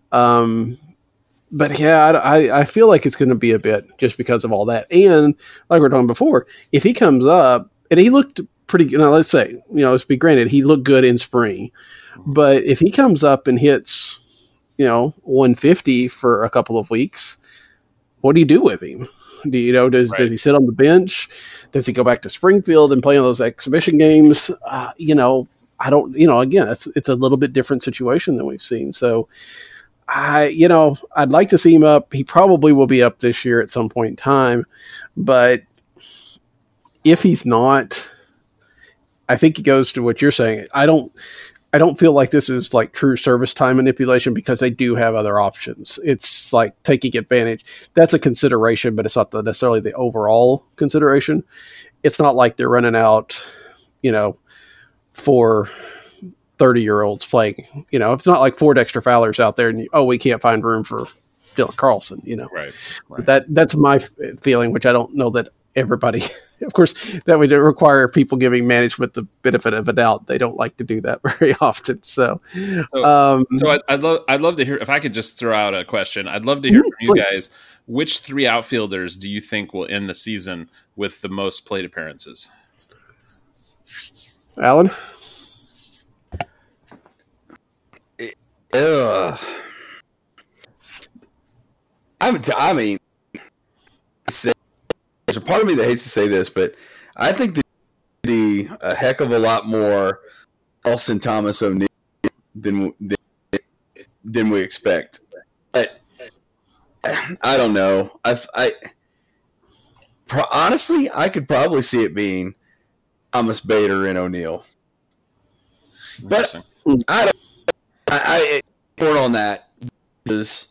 But yeah, I feel like it's going to be a bit, just because of all that. And like we were talking before, if he comes up and he looked pretty good, now let's say, let's be granted, he looked good in spring, but if he comes up and hits, 150 for a couple of weeks, what do you do with him? Does he sit on the bench? Does he go back to Springfield and play on those exhibition games? I don't, again, it's a little bit different situation than we've seen. So I'd like to see him up. He probably will be up this year at some point in time, but if he's not, I think it goes to what you're saying. I don't feel like this is like true service time manipulation, because they do have other options. It's like taking advantage. That's a consideration, but it's not necessarily the overall consideration. It's not like they're running out, for 30-year-olds playing. It's not like 4 Dexter Fowlers out there, and we can't find room for Dylan Carlson. Right. But that's my feeling, which I don't know that everybody. Of course, that would require people giving management the benefit of a doubt. They don't like to do that very often. So I'd love to hear, if I could just throw out a question. I'd love to hear from you guys. Which 3 outfielders do you think will end the season with the most plate appearances? Alan? I mean, there's a part of me that hates to say this, but I think a heck of a lot more Carlson Thomas O'Neill than we expect. But I don't know. Honestly, I could probably see it being Thomas, Bader, and O'Neill. But I report on that because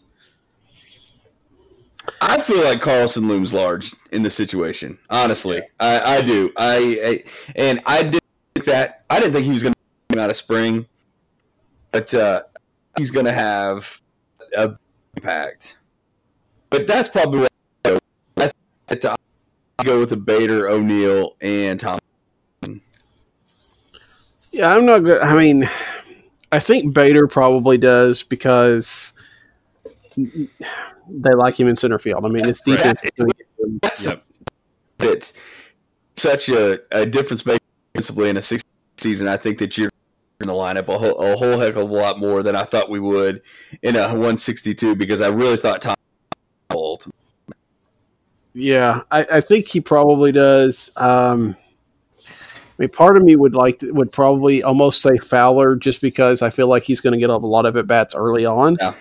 I feel like Carlson looms large in this situation. Honestly, I do. I didn't think that. I didn't think he was going to come out of spring, but he's going to have a impact. But that's probably what I think. I go with the Bader, O'Neill, and Thomas. Yeah, I'm not good. I mean, I think Bader probably does, because they like him in center field. I mean, his defense is going to get him. It's such a difference maker defensively in a 6 season. I think that you're in the lineup a whole heck of a lot more than I thought we would in a 162, because I really thought Tom ultimately. Yeah, I think he probably does. I mean, part of me would probably almost say Fowler, just because I feel like he's going to get a lot of at bats early on. Yeah.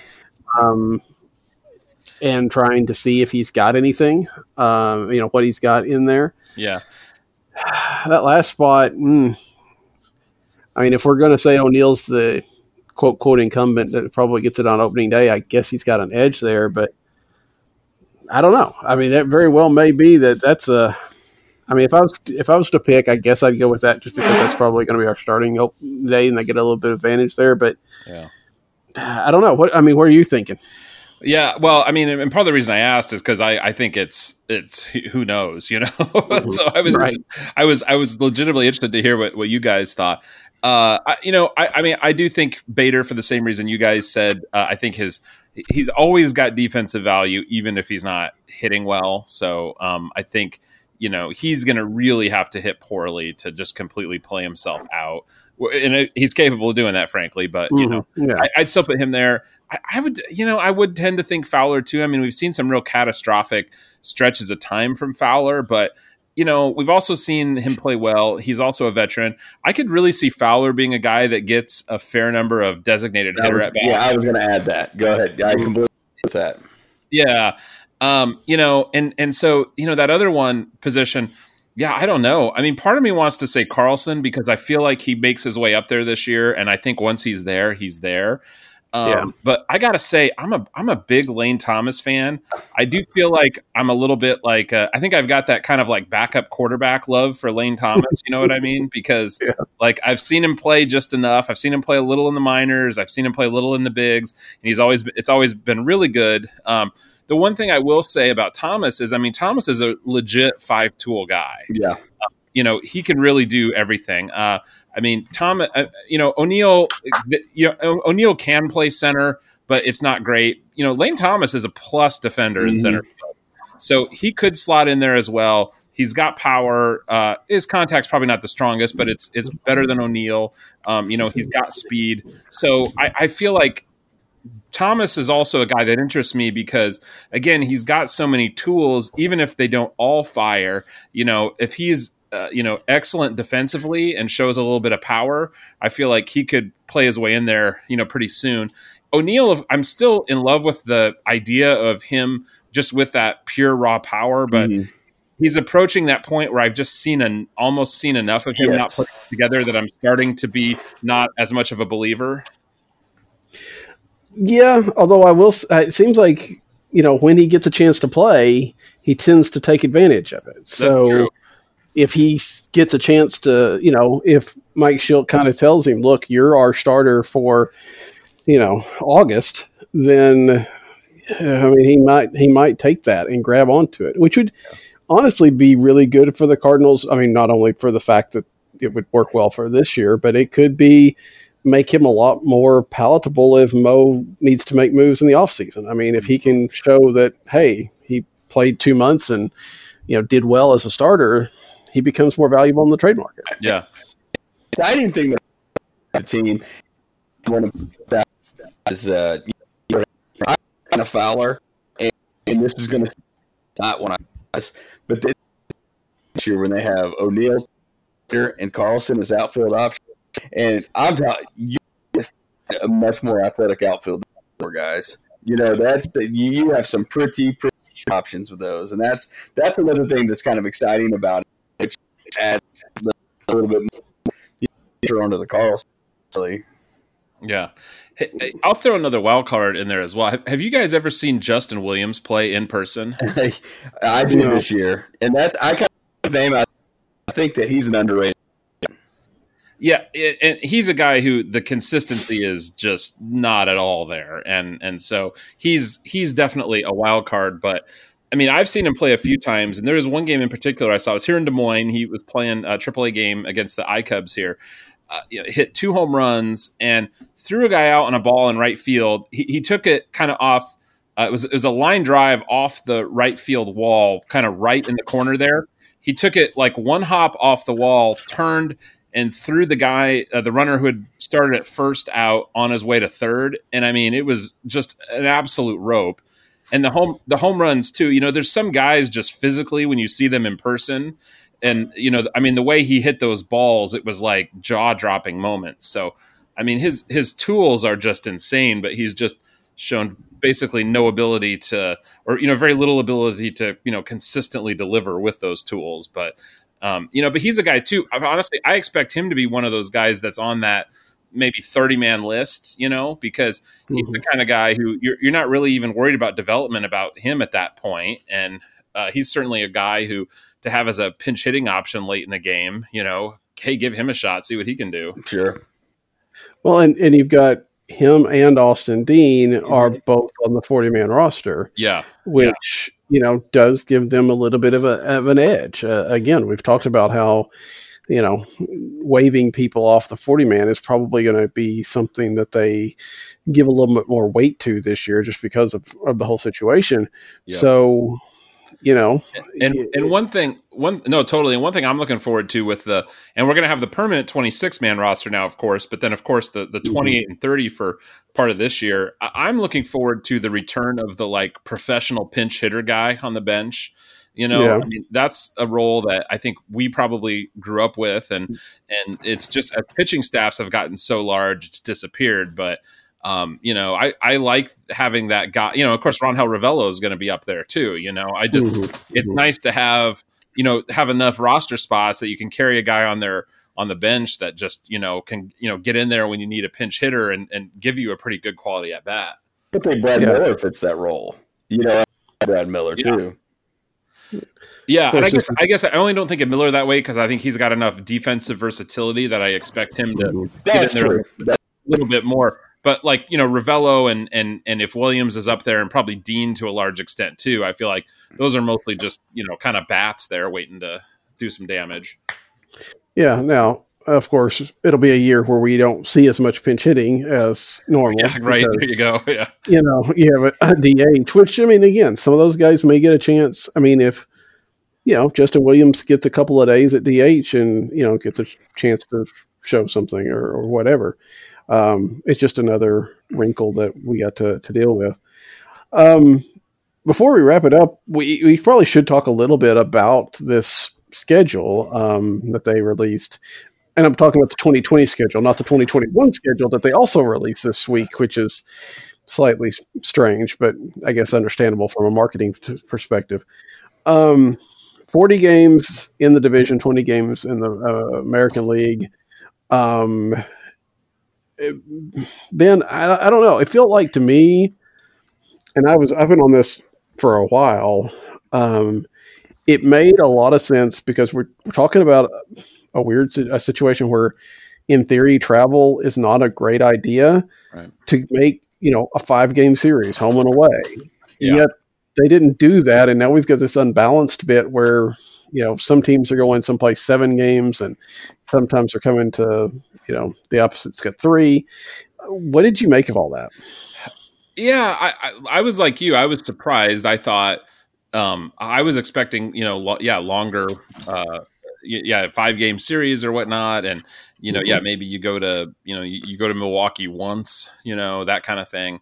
And trying to see if he's got anything, what he's got in there. Yeah. That last spot, I mean, if we're going to say O'Neill's the quote incumbent that probably gets it on opening day, I guess he's got an edge there, but I don't know. I mean, that very well may be that's a. I mean, if I was to pick, I guess I'd go with that, just because that's probably going to be our starting opening day, and they get a little bit of advantage there. But yeah, I don't know. What are you thinking? Yeah, well, I mean, and part of the reason I asked is because I think it's who knows, So I was legitimately interested to hear what you guys thought. I do think Bader, for the same reason you guys said. I think he's always got defensive value, even if he's not hitting well. So I think he's going to really have to hit poorly to just completely play himself out. And he's capable of doing that, frankly, but I'd still put him there. I would tend to think Fowler too. I mean, we've seen some real catastrophic stretches of time from Fowler, but we've also seen him play well. He's also a veteran. I could really see Fowler being a guy that gets a fair number of designated hitter at bat. Yeah, I was going to add that. Go ahead. I completely agree with that. Yeah. And so, that other one position, yeah, I don't know. I mean, part of me wants to say Carlson, because I feel like he makes his way up there this year. And I think once he's there, he's there. But I gotta say, I'm a big Lane Thomas fan. I do feel like I'm a little bit like I think I've got that kind of like backup quarterback love for Lane Thomas. You know what I mean? Because like I've seen him play just enough. I've seen him play a little in the minors. I've seen him play a little in the bigs, and it's always been really good. The one thing I will say about Thomas is, I mean, Thomas is a legit 5-tool guy. Yeah. He can really do everything. I mean, O'Neal, O'Neal can play center, but it's not great. Lane Thomas is a plus defender in center field, so he could slot in there as well. He's got power. His contact's probably not the strongest, but it's better than O'Neal. He's got speed. So I feel like Thomas is also a guy that interests me because, again, he's got so many tools, even if they don't all fire. If he's excellent defensively and shows a little bit of power, I feel like he could play his way in there, pretty soon. O'Neal, I'm still in love with the idea of him just with that pure raw power, but he's approaching that point where I've just almost seen enough of him not putting it together that I'm starting to be not as much of a believer. Yeah, although I will, it seems like, when he gets a chance to play, he tends to take advantage of it. So if he gets a chance to, if Mike Schilt kind of tells him, look, you're our starter for, August, then, I mean, he might take that and grab onto it, which would honestly be really good for the Cardinals. I mean, not only for the fact that it would work well for this year, but it could make him a lot more palatable if Mo needs to make moves in the offseason. I mean, if he can show that, hey, he played 2 months and, did well as a starter, he becomes more valuable in the trade market. Yeah. Exciting thing that the team, one of that is kind of Fowler, and this is going to not one of us, but this year when they have O'Neal and Carlson as outfield options, and I'm telling you, a much more athletic outfield than guys. You have some pretty options with those, and that's another thing that's kind of exciting about it. Which adds a little bit more onto the Carlson. Yeah. Hey, I'll throw another wild card in there as well. Have you guys ever seen Justin Williams play in person? I did this year, and I kind of his name. I think that he's an underrated. Yeah, and he's a guy who the consistency is just not at all there, and so he's definitely a wild card. But I mean, I've seen him play a few times, and there was one game in particular I saw. I was here in Des Moines. He was playing a AAA game against the iCubs here. Hit 2 home runs and threw a guy out on a ball in right field. He took it kind of off. It was a line drive off the right field wall, kind of right in the corner there. He took it like one hop off the wall, turned and threw the guy, the runner who had started at first out on his way to third. And I mean, it was just an absolute rope. And the home runs too, there's some guys just physically when you see them in person and, I mean, the way he hit those balls, it was like jaw dropping moments. So, I mean, his tools are just insane, but he's just shown basically no ability to, or, very little ability to, consistently deliver with those tools. But, but he's a guy too. Honestly, I expect him to be one of those guys that's on that maybe 30-man list, because he's the kind of guy who you're not really even worried about development about him at that point. And he's certainly a guy who to have as a pinch hitting option late in the game, hey, give him a shot, see what he can do. Sure. Well, and you've got him and Austin Dean are both on the 40-man roster. Yeah. Which, does give them a little bit of an edge. Again, we've talked about how, waving people off the 40-man is probably going to be something that they give a little bit more weight to this year just because of the whole situation. Yep. So, and one thing I'm looking forward to and we're going to have the permanent 26-man roster now, of course, but then of course the 28 and 30 for part of this year. I'm looking forward to the return of the professional pinch hitter guy on the bench. I mean, that's a role that I think we probably grew up with, and it's just as pitching staffs have gotten so large, it's disappeared. But I like having that guy. Of course, Rangel Ravelo is going to be up there too. It's nice to have enough roster spots that you can carry a guy on there on the bench that just, can, get in there when you need a pinch hitter and give you a pretty good quality at bat. I think Brad Miller fits that role. Brad Miller too. Yeah, and I guess I only don't think of Miller that way because I think he's got enough defensive versatility that I expect him to get in there a little bit more. But like, Ravello and if Williams is up there and probably Dean to a large extent too, I feel like those are mostly just, kind of bats there waiting to do some damage. Yeah. Now, of course, it'll be a year where we don't see as much pinch hitting as normal. Yeah, right. Because, there you go. Yeah. You have a DH, which, I mean, again, some of those guys may get a chance. I mean, if, Justin Williams gets a couple of days at DH and, gets a chance to show something or whatever. It's just another wrinkle that we got to deal with. Before we wrap it up, we probably should talk a little bit about this schedule that they released. And I'm talking about the 2020 schedule, not the 2021 schedule that they also released this week, which is slightly strange, but I guess understandable from a marketing perspective. 40 games in the division, 20 games in the American League. Ben, I don't know. It felt like to me, and I've been on this for a while. It made a lot of sense because we're talking about a situation where, in theory, travel is not a great idea to make a 5-game series, home and away. Yeah. Yet they didn't do that, and now we've got this unbalanced bit where some teams are going someplace 7 games, and sometimes they're coming to the opposite's got 3. What did you make of all that? Yeah, I was like you. I was surprised. I thought I was expecting longer 5-game series or whatnot, and maybe you go to you go to Milwaukee once, that kind of thing.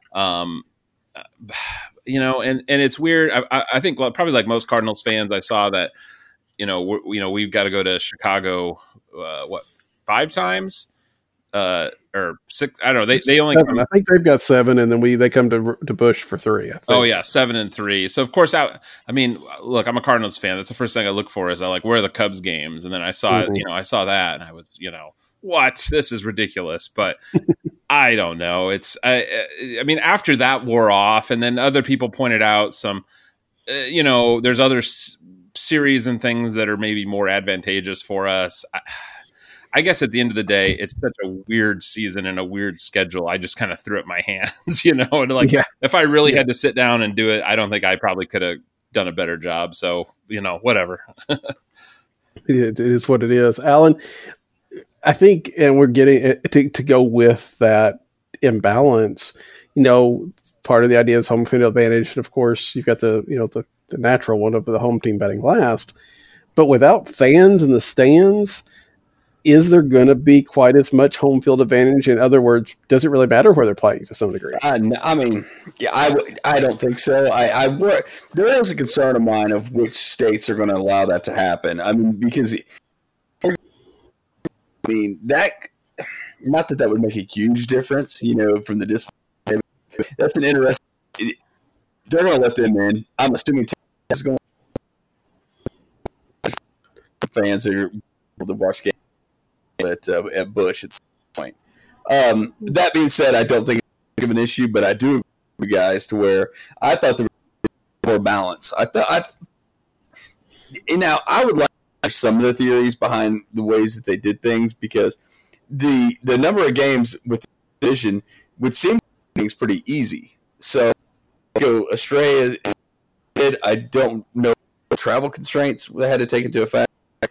And it's weird. I think probably like most Cardinals fans, I saw that we've got to go to Chicago 5 times or 6. I don't know. They only 7. I think they've got 7, and then they come to Busch for 3. I think. Oh yeah, 7 and 3. So of course, I mean, look, I'm a Cardinals fan. That's the first thing I look for is where are the Cubs games, and then I saw I saw that, and I was what, this is ridiculous, but. I don't know. It's, I mean, after that wore off, and then other people pointed out some, there's other series and things that are maybe more advantageous for us. I guess at the end of the day, it's such a weird season and a weird schedule. I just kind of threw up my hands, and if I really had to sit down and do it, I don't think I probably could have done a better job. So, whatever. It is what it is. Alan, I think, and we're getting to go with that imbalance. Part of the idea is home field advantage, and of course, you've got the natural one of the home team batting last. But without fans in the stands, is there going to be quite as much home field advantage? In other words, does it really matter where they're playing to some degree? I mean, I don't think so. There is a concern of mine of which states are going to allow that to happen. I mean, because. That not that would make a huge difference, from the distance. That's an interesting. They're going to let them in. I'm assuming Texas is going to fans that are able to watch games at Busch at some point. That being said, I don't think it's an issue, but I do agree with you guys to where I thought there was more balance. Now I would like some of the theories behind the ways that they did things, because the number of games with the division would seem things pretty easy. So go astray. I don't know travel constraints they had to take into effect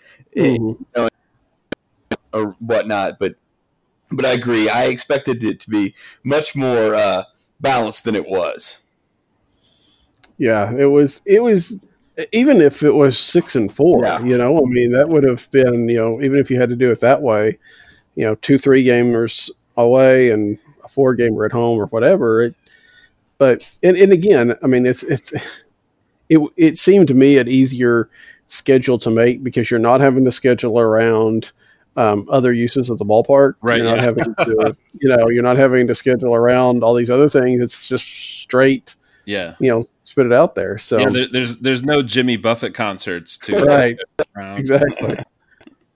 or whatnot, but I agree. I expected it to be much more balanced than it was. Yeah, it was. Even if it was 6 and 4, I mean, that would have been, even if you had to do it that way, 2 3-gamers away and a 4-gamer at home or whatever. But again, I mean, it seemed to me an easier schedule to make because you're not having to schedule around other uses of the ballpark. Right. You're not having to, you're not having to schedule around all these other things. It's just straight. Yeah. Spit it out there. So there's no Jimmy Buffett concerts to right. Exactly.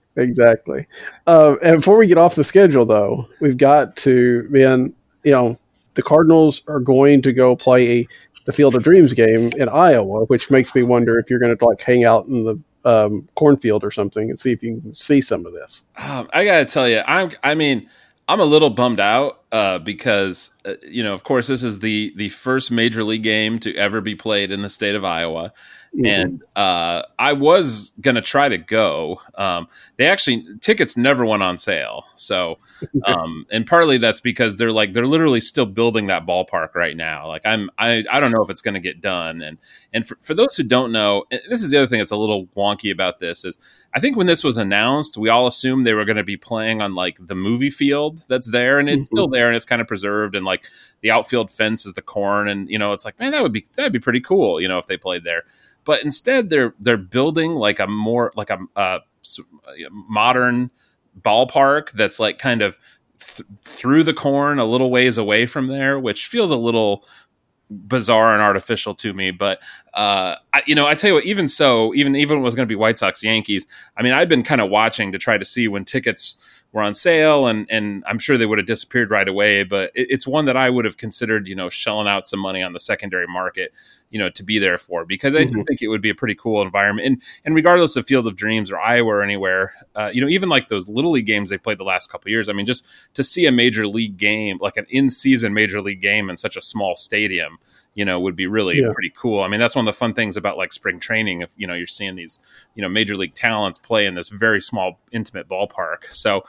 Exactly. And before we get off the schedule, though, we've got to, man, the Cardinals are going to go play the Field of Dreams game in Iowa, which makes me wonder if you're going to like hang out in the cornfield or something and see if you can see some of this. I got to tell you, I'm a little bummed out because, of course, this is the first major league game to ever be played in the state of Iowa. Mm-hmm. And I was going to try to go. Tickets never went on sale. So, and partly that's because they're literally still building that ballpark right now. Like I don't know if it's going to get done. And for those who don't know, this is the other thing that's a little wonky about this is I think when this was announced, we all assumed they were going to be playing on like the movie field that's there, and it's still there and it's kind of preserved, and like the outfield fence is the corn, and it's like, man, that'd be pretty cool, if they played there. But instead, they're building like a more like a modern ballpark that's like kind of through the corn, a little ways away from there, which feels a little bizarre and artificial to me. But I tell you what, even when it was going to be White Sox Yankees, I mean, I've been kind of watching to try to see when tickets were on sale, and I'm sure they would have disappeared right away, but it's one that I would have considered, shelling out some money on the secondary market, to be there for, because I think it would be a pretty cool environment. And regardless of Field of Dreams or Iowa or anywhere, even like those Little League games they played the last couple of years, I mean, just to see a major league game, like an in-season major league game in such a small stadium, would be really pretty cool. I mean, that's one of the fun things about like spring training. If, you're seeing these, major league talents play in this very small, intimate ballpark. So,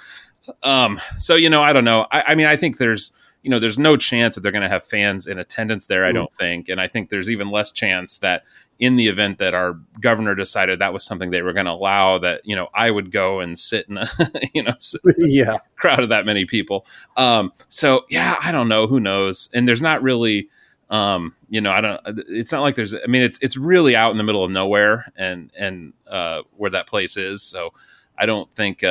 I don't know. I mean, I think there's no chance that they're going to have fans in attendance there. I don't think. And I think there's even less chance that in the event that our governor decided that was something they were going to allow, that, I would go and sit in a, crowd of that many people. I don't know. Who knows? And there's not really, it's not like there's, I mean, it's really out in the middle of nowhere and where that place is. So I don't think,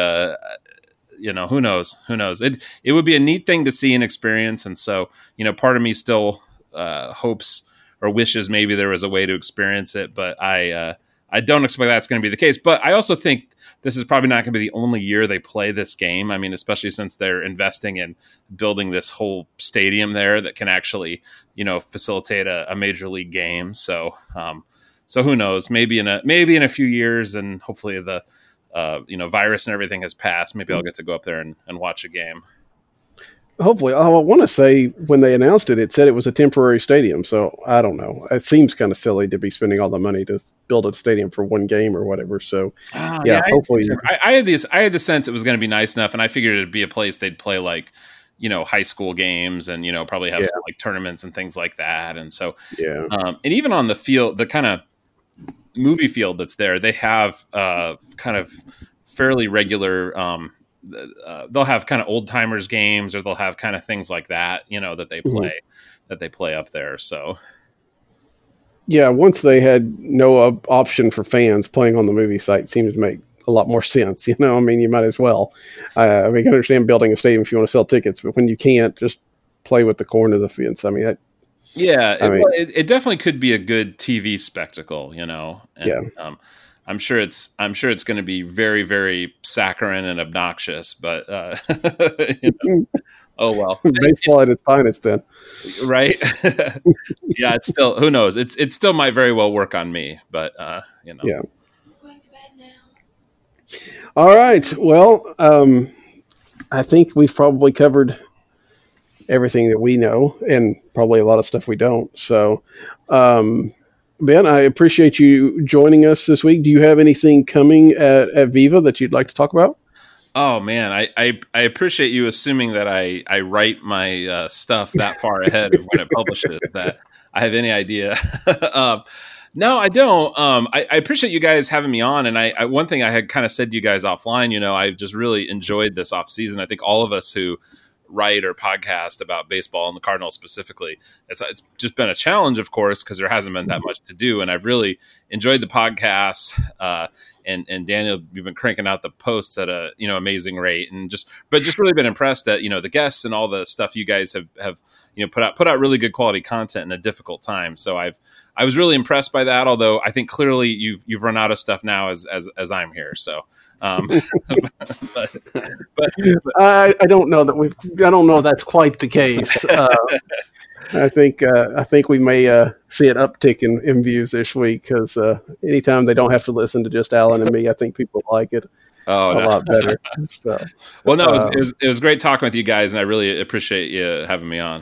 who knows? It would be a neat thing to see and experience. And so, part of me still hopes or wishes maybe there was a way to experience it, but I don't expect that's going to be the case. But I also think this is probably not going to be the only year they play this game. I mean, especially since they're investing in building this whole stadium there that can actually, facilitate a major league game. So, who knows? Maybe in a few years, and hopefully the virus and everything has passed, maybe I'll get to go up there and watch a game. Hopefully. I want to say when they announced it said it was a temporary stadium. So I don't know. It seems kind of silly to be spending all the money to build a stadium for one game or whatever. So hopefully. I had the sense it was going to be nice enough, and I figured it'd be a place they'd play like, high school games and, probably have some like tournaments and things like that. And so, and even on the field, the kind of movie field that's there, they have kind of fairly regular they'll have kind of old timers games, or they'll have kind of things like that, that they play up there. So once they had no option for fans, playing on the movie site seems to make a lot more sense. I mean, you might as well. I can understand building a stadium if you want to sell tickets, but when you can't, just play with the corn of the fence. I mean, it definitely could be a good TV spectacle, And, I'm sure it's going to be very, very saccharine and obnoxious, but oh well. Baseball at its finest, then, right? Yeah, it's still, who knows? It still might very well work on me, but Yeah. Going to bed now. All right. Well, I think we've probably covered everything that we know, and probably a lot of stuff we don't. So, Ben, I appreciate you joining us this week. Do you have anything coming at Viva that you'd like to talk about? Oh man, I appreciate you assuming that I write my stuff that far ahead of when it publishes, that I have any idea. No, I don't. I appreciate you guys having me on. And I one thing I had kind of said to you guys offline, I've just really enjoyed this off season. I think all of us who write or podcast about baseball and the Cardinals specifically, it's just been a challenge, of course, because there hasn't been that much to do. And I've really enjoyed the podcast. and Daniel, you've been cranking out the posts at a amazing rate, and just really been impressed at the guests and all the stuff you guys have put out really good quality content in a difficult time. So I was really impressed by that. Although I think clearly you've run out of stuff now as I'm here. So, but I don't know that I don't know if that's quite the case. I think we may see an uptick in views this week because anytime they don't have to listen to just Alan and me, I think people like it a lot better. So, well, no, it was great talking with you guys, and I really appreciate you having me on.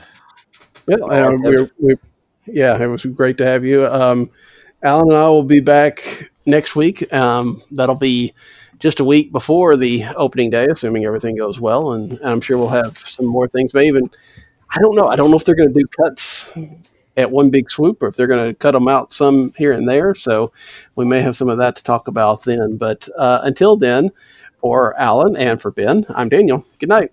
Yeah, it was great to have you. Alan and I will be back next week. That'll be just a week before the opening day, assuming everything goes well, and I'm sure we'll have some more things. Maybe even I don't know if they're going to do cuts at one big swoop or if they're going to cut them out some here and there. So we may have some of that to talk about then. But until then, for Alan and for Ben, I'm Daniel. Good night.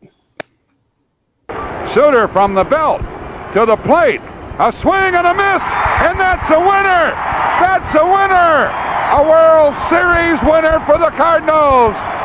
Suter from the belt to the plate. A swing and a miss, and that's a winner. That's a winner. A World Series winner for the Cardinals.